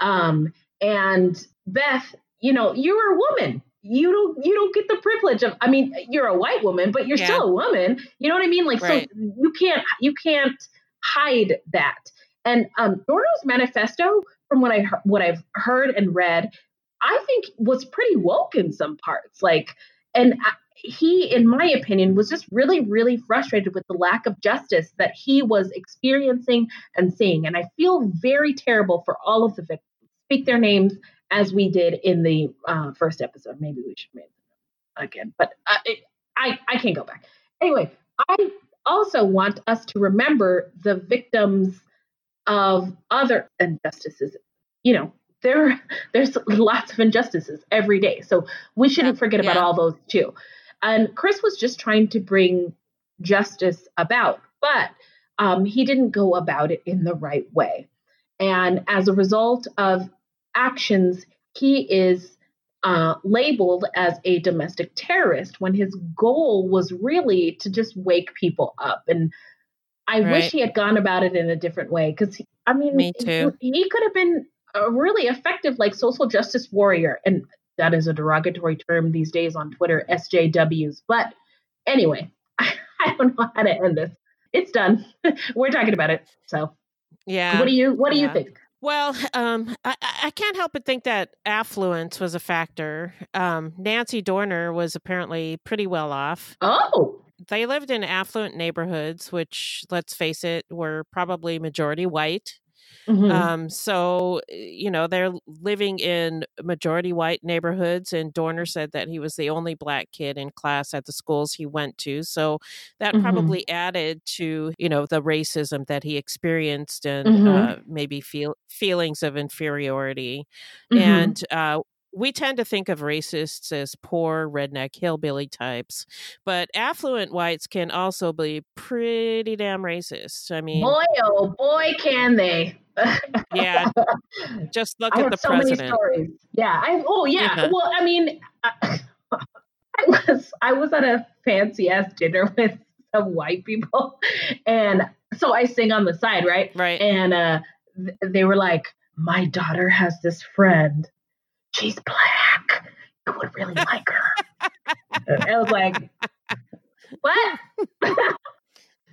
And Beth, you're a woman. You don't get the privilege of, I mean, you're a white woman, but you're still a woman. You know what I mean? Like, right. So you can't hide that. And Dorner's manifesto, from what I've heard and read, I think was pretty woke in some parts. Like, and he, in my opinion, was just really, really frustrated with the lack of justice that he was experiencing and seeing. And I feel very terrible for all of the victims. Speak their names as we did in the first episode. Maybe we should make them again, but I can't go back. Anyway, I also want us to remember the victims of other injustices. There's lots of injustices every day. So we shouldn't forget about all those too. And Chris was just trying to bring justice about, but he didn't go about it in the right way. And as a result of actions, he is labeled as a domestic terrorist when his goal was really to just wake people up. And I wish he had gone about it in a different way, because Me too. He could have been a really effective, like, social justice warrior. And that is a derogatory term these days on Twitter, SJWs. But anyway, I don't know how to end this. It's done. We're talking about it. So yeah. What do you think? Well, I can't help but think that affluence was a factor. Nancy Dorner was apparently pretty well off. Oh. They lived in affluent neighborhoods, which, let's face it, were probably majority white. Mm-hmm. So, they're living in majority white neighborhoods, and Dorner said that he was the only Black kid in class at the schools he went to. So that probably added to, the racism that he experienced and maybe feelings of inferiority. And we tend to think of racists as poor, redneck, hillbilly types, but affluent whites can also be pretty damn racist. I mean, boy, oh boy, can they. Yeah. Just look at the president. Many stories. Yeah. Well, I mean, I was at a fancy ass dinner with some white people, and so I sing on the side, right? Right. And they were like, "My daughter has this friend. She's Black. You would really like her." And I was like, "What?"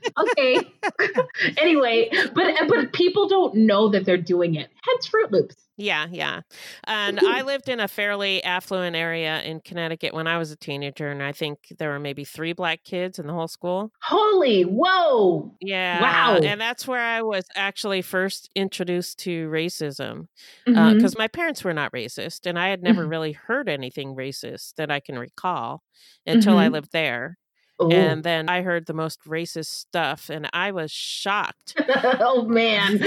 Okay. Anyway, but people don't know that they're doing it. Hence Fruit Loops. Yeah, yeah. And I lived in a fairly affluent area in Connecticut when I was a teenager, and I think there were maybe 3 Black kids in the whole school. Holy, whoa. Yeah, Wow. and that's where I was actually first introduced to racism, Mhm. because my parents were not racist, and I had never really heard anything racist that I can recall until I Mhm. lived there. Oh. And then I heard the most racist stuff, and I was shocked. Oh, man.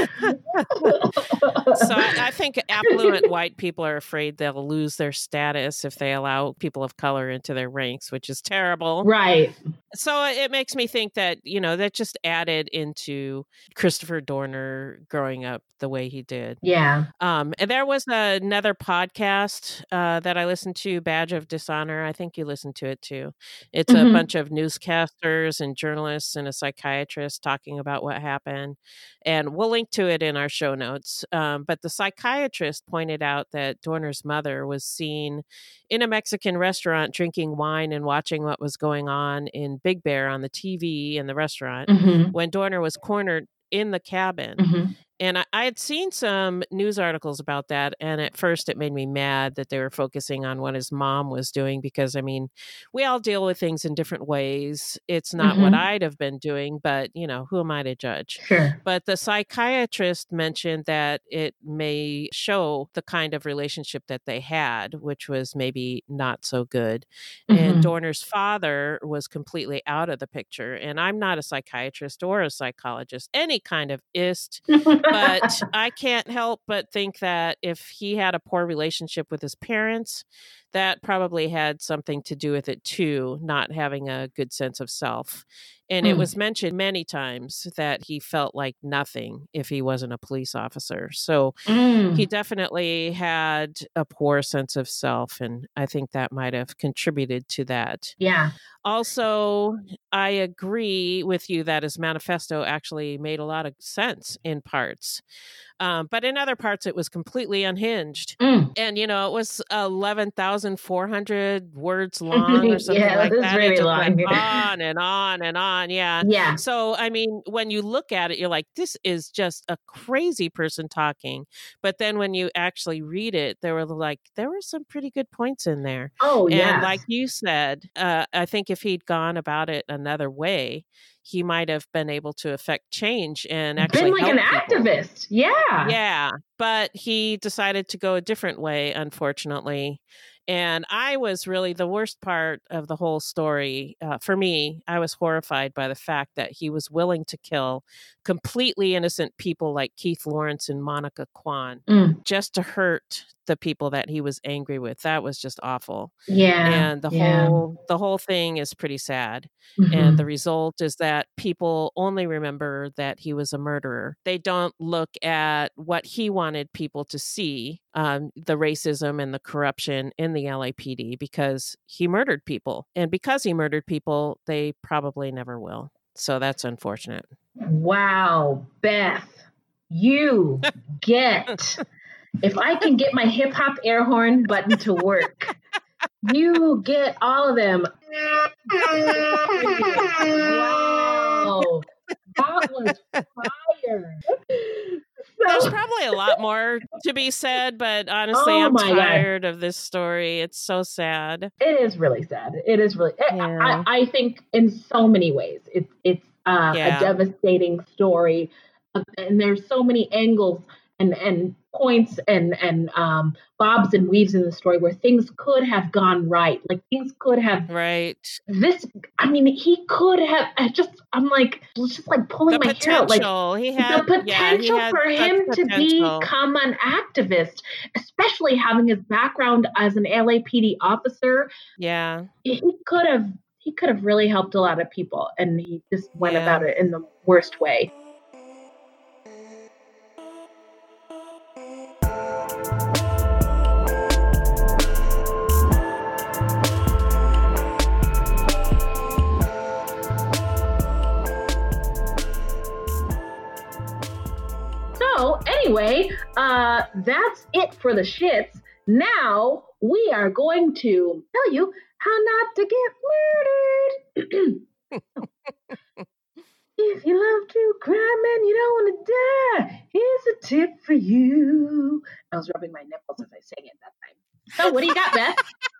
So I think affluent white people are afraid they'll lose their status if they allow people of color into their ranks, which is terrible. Right. So it makes me think that, that just added into Christopher Dorner growing up the way he did. Yeah. And there was another podcast that I listened to, Badge of Dishonor. I think you listened to it too. It's a bunch of newscasters and journalists and a psychiatrist talking about what happened. And we'll link to it in our show notes. But the psychiatrist pointed out that Dorner's mother was seen in a Mexican restaurant drinking wine and watching what was going on in Big Bear on the TV in the restaurant when Dorner was cornered in the cabin. And I had seen some news articles about that. And at first it made me mad that they were focusing on what his mom was doing, because, I mean, we all deal with things in different ways. It's not what I'd have been doing, but, who am I to judge? Sure. But the psychiatrist mentioned that it may show the kind of relationship that they had, which was maybe not so good. And Dorner's father was completely out of the picture. And I'm not a psychiatrist or a psychologist, any kind of ist. But I can't help but think that if he had a poor relationship with his parents, that probably had something to do with it too, not having a good sense of self. And it was mentioned many times that he felt like nothing if he wasn't a police officer. So he definitely had a poor sense of self, and I think that might have contributed to that. Yeah. Also, I agree with you that his manifesto actually made a lot of sense in parts. But in other parts, it was completely unhinged. And, it was 11,400 words long or something like that. Really it just long. went on and on and on. Yeah. Yeah. So, I mean, when you look at it, you're like, this is just a crazy person talking. But then when you actually read it, there were some pretty good points in there. Oh, yeah. And like you said, I think if he'd gone about it another way, he might have been able to affect change and actually been like an activist. Yeah. Yeah. But he decided to go a different way, unfortunately. And I was really the worst part of the whole story. For me, I was horrified by the fact that he was willing to kill completely innocent people like Keith Lawrence and Monica Kwan just to hurt the people that he was angry with. That was just awful. Yeah. And the whole thing is pretty sad. And the result is that people only remember that he was a murderer. They don't look at what he wanted people to see, the racism and the corruption in the LAPD, because he murdered people. And because he murdered people, they probably never will. So that's unfortunate. Wow, Beth, you get, if I can get my hip hop air horn button to work, you get all of them. Wow, that was fire. There's probably a lot more to be said, but honestly, I'm tired of this story. It's so sad. It is really sad. It is really, I think in so many ways, it's a devastating story. And there's so many angles and points and bobs and weaves in the story where things could have gone right. Like things could have he could have I'm like pulling my hair out. Like the potential for him to become an activist, especially having his background as an LAPD officer. Yeah. He could have really helped a lot of people, and he just went about it in the worst way. So anyway, that's it for the shits. Now we are going to tell you how not to get murdered. If you love true crime and you don't want to die. Here's a tip for you. I was rubbing my nipples as I sang it that time. So what do you got, Beth?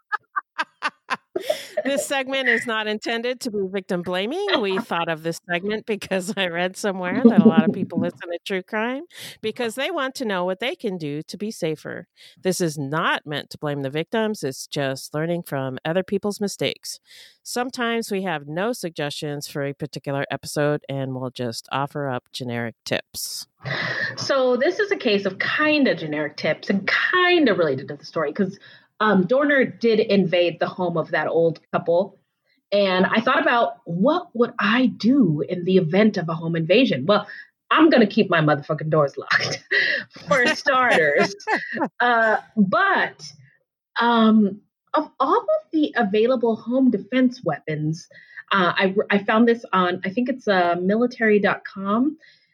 This segment is not intended to be victim blaming. We thought of this segment because I read somewhere that a lot of people listen to true crime because they want to know what they can do to be safer. This is not meant to blame the victims. It's just learning from other people's mistakes. Sometimes we have no suggestions for a particular episode and we'll just offer up generic tips. So this is a case of kind of generic tips and kind of related to the story because Dorner did invade the home of that old couple. And I thought about what would I do in the event of a home invasion? Well, I'm going to keep my motherfucking doors locked for starters. But of all of the available home defense weapons, I found this on, I think it's military.com.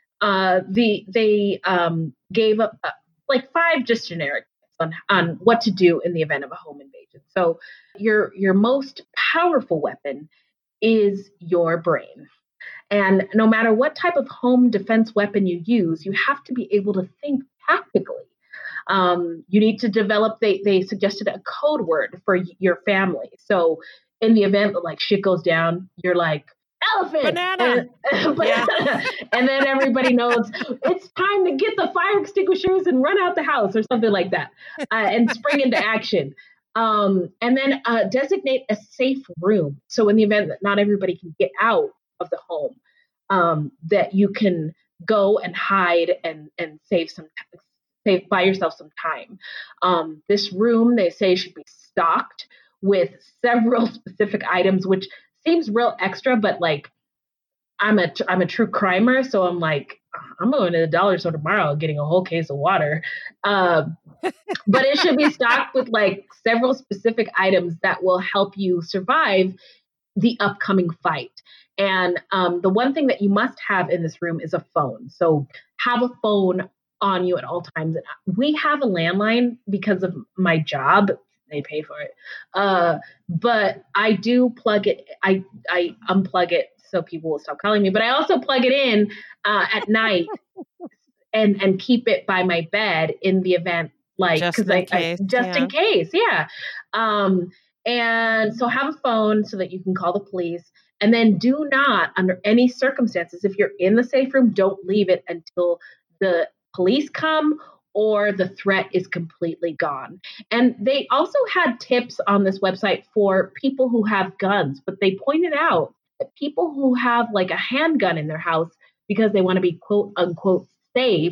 They gave up like 5 just generic on what to do in the event of a home invasion. So your most powerful weapon is your brain. And no matter what type of home defense weapon you use, you have to be able to think tactically. You need to develop, they suggested a code word for your family. So in the event that like shit goes down, you're like, elephant, banana. And then everybody knows it's time to get the fire extinguishers and run out the house or something like that, and spring into action. And then designate a safe room. So in the event that not everybody can get out of the home, that you can go and hide and buy yourself some time. This room, they say, should be stocked with several specific items, which seems real extra, but like I'm a true crimer, so I'm like, I'm going to the dollar store tomorrow and getting a whole case of water. But it should be stocked with like several specific items that will help you survive the upcoming fight. And the one thing that you must have in this room is a phone. So have a phone on you at all times. And we have a landline because of my job. They pay for it. But I do plug it. I unplug it so people will stop calling me. But I also plug it in at night and keep it by my bed in the event, like, just in case. Yeah. And so have a phone so that you can call the police. And then do not, under any circumstances, if you're in the safe room, don't leave it until the police come or the threat is completely gone. And they also had tips on this website for people who have guns, but they pointed out that people who have like a handgun in their house because they want to be quote unquote safe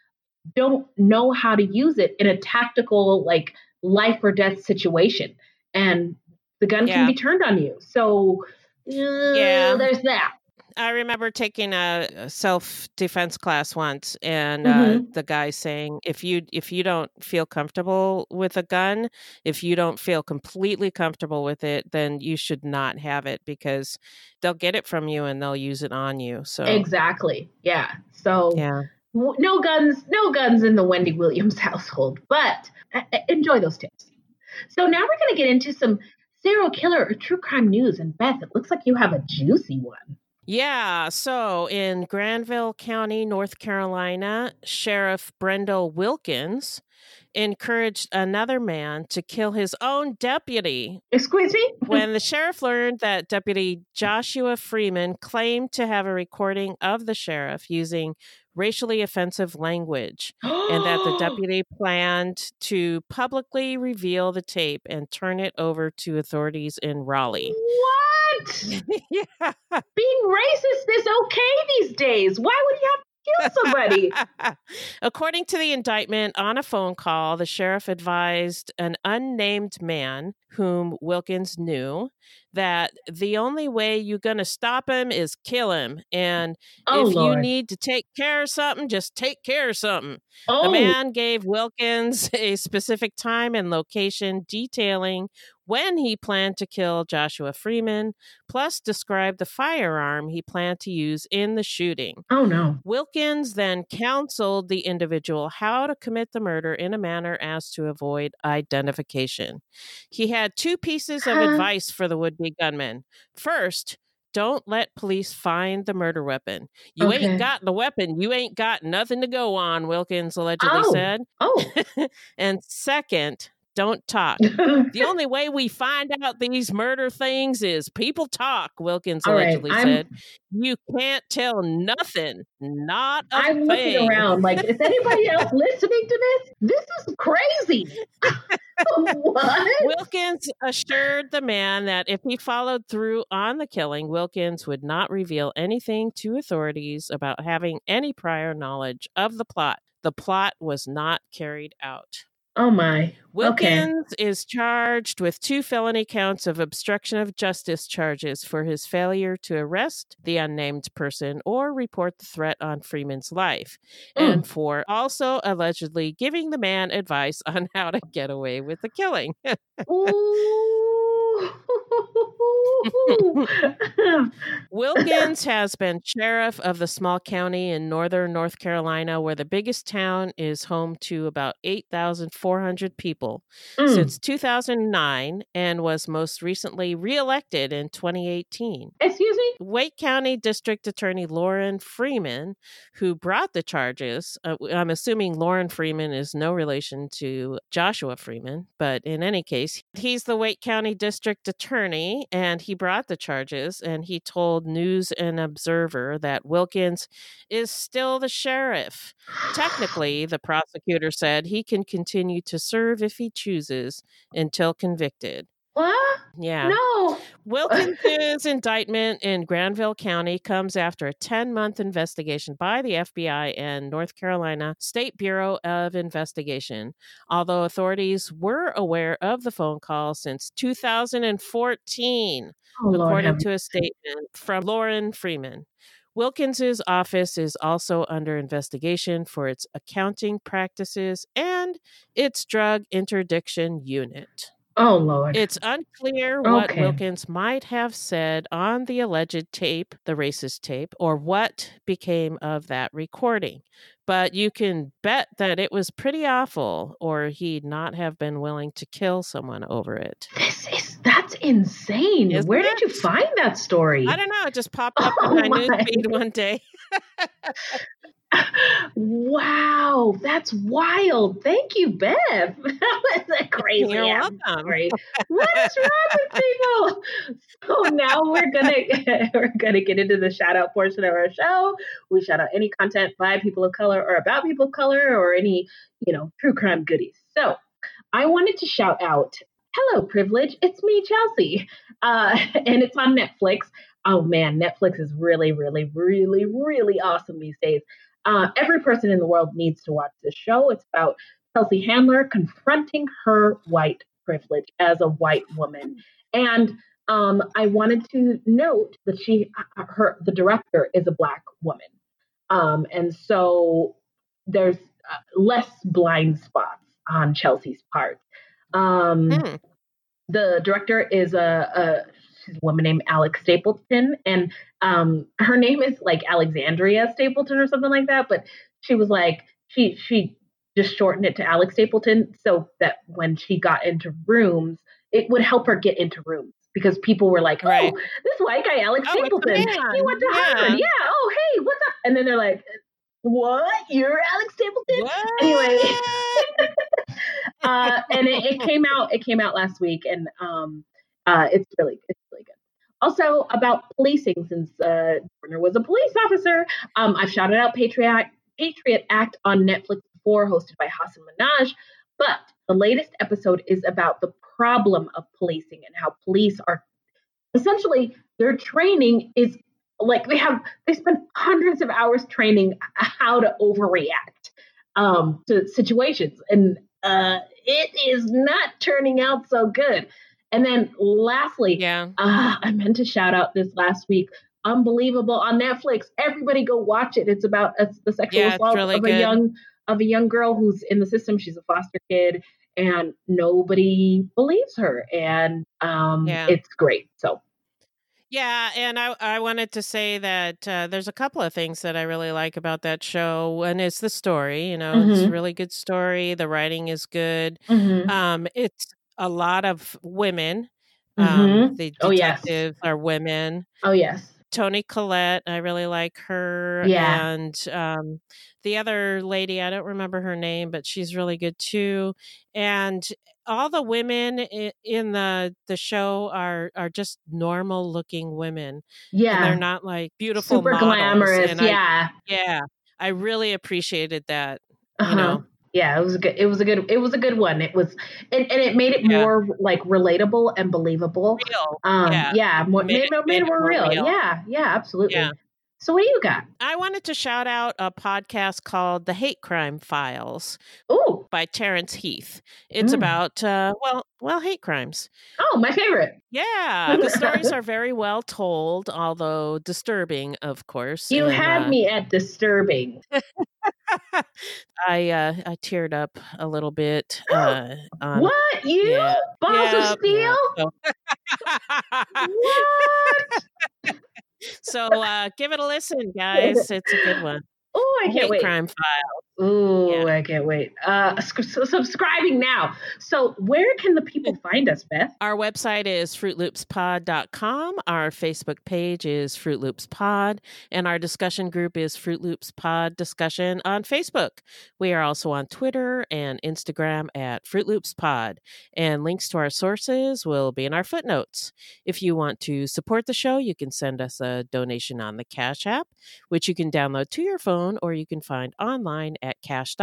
don't know how to use it in a tactical, like life or death situation. And the gun can be turned on you. So there's that. I remember taking a self-defense class once, and the guy saying, if you don't feel comfortable with a gun, if you don't feel completely comfortable with it, then you should not have it because they'll get it from you and they'll use it on you. So exactly, yeah. So no guns in the Wendy Williams household, but enjoy those tips. So now we're going to get into some serial killer or true crime news. And Beth, it looks like you have a juicy one. Yeah, so in Granville County, North Carolina, Sheriff Brendel Wilkins encouraged another man to kill his own deputy. Excuse me? When the sheriff learned that Deputy Joshua Freeman claimed to have a recording of the sheriff using racially offensive language and that the deputy planned to publicly reveal the tape and turn it over to authorities in Raleigh. What? Yeah. Being racist is okay these days. Why would you have to kill somebody? According to the indictment, on a phone call, the sheriff advised an unnamed man whom Wilkins knew that the only way you're going to stop him is kill him. And you need to take care of something, just take care of something. The man gave Wilkins a specific time and location detailing when he planned to kill Joshua Freeman, plus described the firearm he planned to use in the shooting. Oh, no. Wilkins then counseled the individual how to commit the murder in a manner as to avoid identification. He had 2 pieces of advice for the would-be gunman. First, don't let police find the murder weapon. You ain't got the weapon. You ain't got nothing to go on, Wilkins allegedly said. And second, don't talk. The only way we find out these murder things is people talk, Wilkins allegedly said. You can't tell nothing. Not a thing. I'm looking around like, is anybody else listening to this? This is crazy. What? Wilkins assured the man that if he followed through on the killing, Wilkins would not reveal anything to authorities about having any prior knowledge of the plot. The plot was not carried out. Oh my. Wilkins is charged with 2 felony counts of obstruction of justice charges for his failure to arrest the unnamed person or report the threat on Freeman's life, and for also allegedly giving the man advice on how to get away with the killing. Wilkins has been sheriff of the small county in northern North Carolina, where the biggest town is home to about 8,400 people since 2009, and was most recently reelected in 2018. Excuse me? Wake County District Attorney Lauren Freeman, who brought the charges, I'm assuming Lauren Freeman is no relation to Joshua Freeman, but in any case, he's the Wake County District Attorney, and he brought the charges, and he told News and Observer that Wilkins is still the sheriff. Technically, the prosecutor said he can continue to serve if he chooses until convicted. What? Yeah. No. Wilkins' indictment in Granville County comes after a 10-month investigation by the FBI and North Carolina State Bureau of Investigation, although authorities were aware of the phone call since 2014, according to a statement from Lauren Freeman. Wilkins' office is also under investigation for its accounting practices and its drug interdiction unit. Oh, Lord. It's unclear what Wilkins might have said on the alleged tape, the racist tape, or what became of that recording. But you can bet that it was pretty awful, or he'd not have been willing to kill someone over it. That's insane. Where did you find that story? I don't know. It just popped up in my newsfeed one day. Wow, that's wild. Thank you, Bev. That was a crazy You're welcome. story. What is wrong with people? So now we're gonna get into the shout out portion of our show. We shout out any content by people of color or about people of color or any, true crime goodies. So I wanted to shout out, hello, Privilege. It's me, Chelsea. And it's on Netflix. Oh man, Netflix is really, really, really, really awesome these days. Every person in the world needs to watch this show. It's about Chelsea Handler confronting her white privilege as a white woman. And I wanted to note that the director is a Black woman. And so there's less blind spots on Chelsea's part. The director is she's a woman named Alex Stapleton, and her name is like Alexandria Stapleton or something like that. But she was like, she just shortened it to Alex Stapleton so that when she got into rooms, it would help her get into rooms because people were like, oh, this white guy, Alex Stapleton, he went to Harvard. Yeah. Oh, hey, what's up? And then they're like, what? You're Alex Stapleton? What? Anyway. And it came out last week, and it's really good. Also about policing, since Warner was a police officer, I've shouted out Patriot Act on Netflix before, hosted by Hassan Minhaj, but the latest episode is about the problem of policing and how police are essentially, their training is like they spend hundreds of hours training how to overreact to situations, and it is not turning out so good. And then lastly, I meant to shout out this last week, Unbelievable on Netflix. Everybody go watch it. It's about the sexual assault of a young girl who's in the system. She's a foster kid and nobody believes her. And it's great. So. Yeah, and I wanted to say that there's a couple of things that I really like about that show. And it's the story, it's a really good story. The writing is good. It's a lot of women. The detectives are women. Oh, yes. Toni Collette. I really like her. Yeah. And the other lady, I don't remember her name, but she's really good too. And all the women in the show are just normal looking women. Yeah. And they're not like beautiful super models. glamorous. And Yeah. I really appreciated that. Yeah, it was a good one. It was, and it made it more like relatable and believable. Real. Made it more real. Yeah, absolutely. Yeah. So what do you got? I wanted to shout out a podcast called The Hate Crime Files. Oh, by Terrence Heath. It's about hate crimes. Oh, my favorite. Yeah, the stories are very well told, although disturbing, of course. You had me at disturbing. I teared up a little bit. What? You? Balls of Steel? What? So give it a listen, guys. It's a good one. Oh, I can't wait. Crime Files. Oh, I can't wait. Subscribing now. So where can the people find us, Beth? Our website is fruitloopspod.com. Our Facebook page is Fruit Loops Pod. And our discussion group is Fruit Loops Pod Discussion on Facebook. We are also on Twitter and Instagram at Fruit Loops Pod. And links to our sources will be in our footnotes. If you want to support the show, you can send us a donation on the Cash App, which you can download to your phone, or you can find online at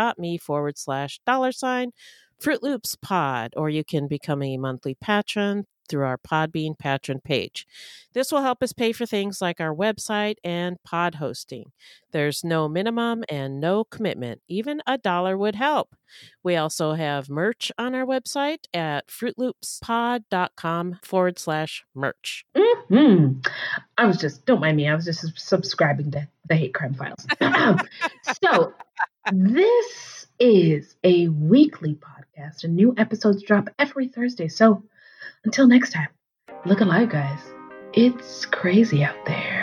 cash.me/$Fruit Loops Pod, or you can become a monthly patron through our Podbean patron page. This will help us pay for things like our website and pod hosting. There's no minimum and no commitment. Even $1 would help. We also have merch on our website at fruitloopspod.com/merch. Don't mind me, I was just subscribing to the Hate Crime Files. So this is a weekly podcast, and new episodes drop every Thursday. So until next time, look alive, guys. It's crazy out there.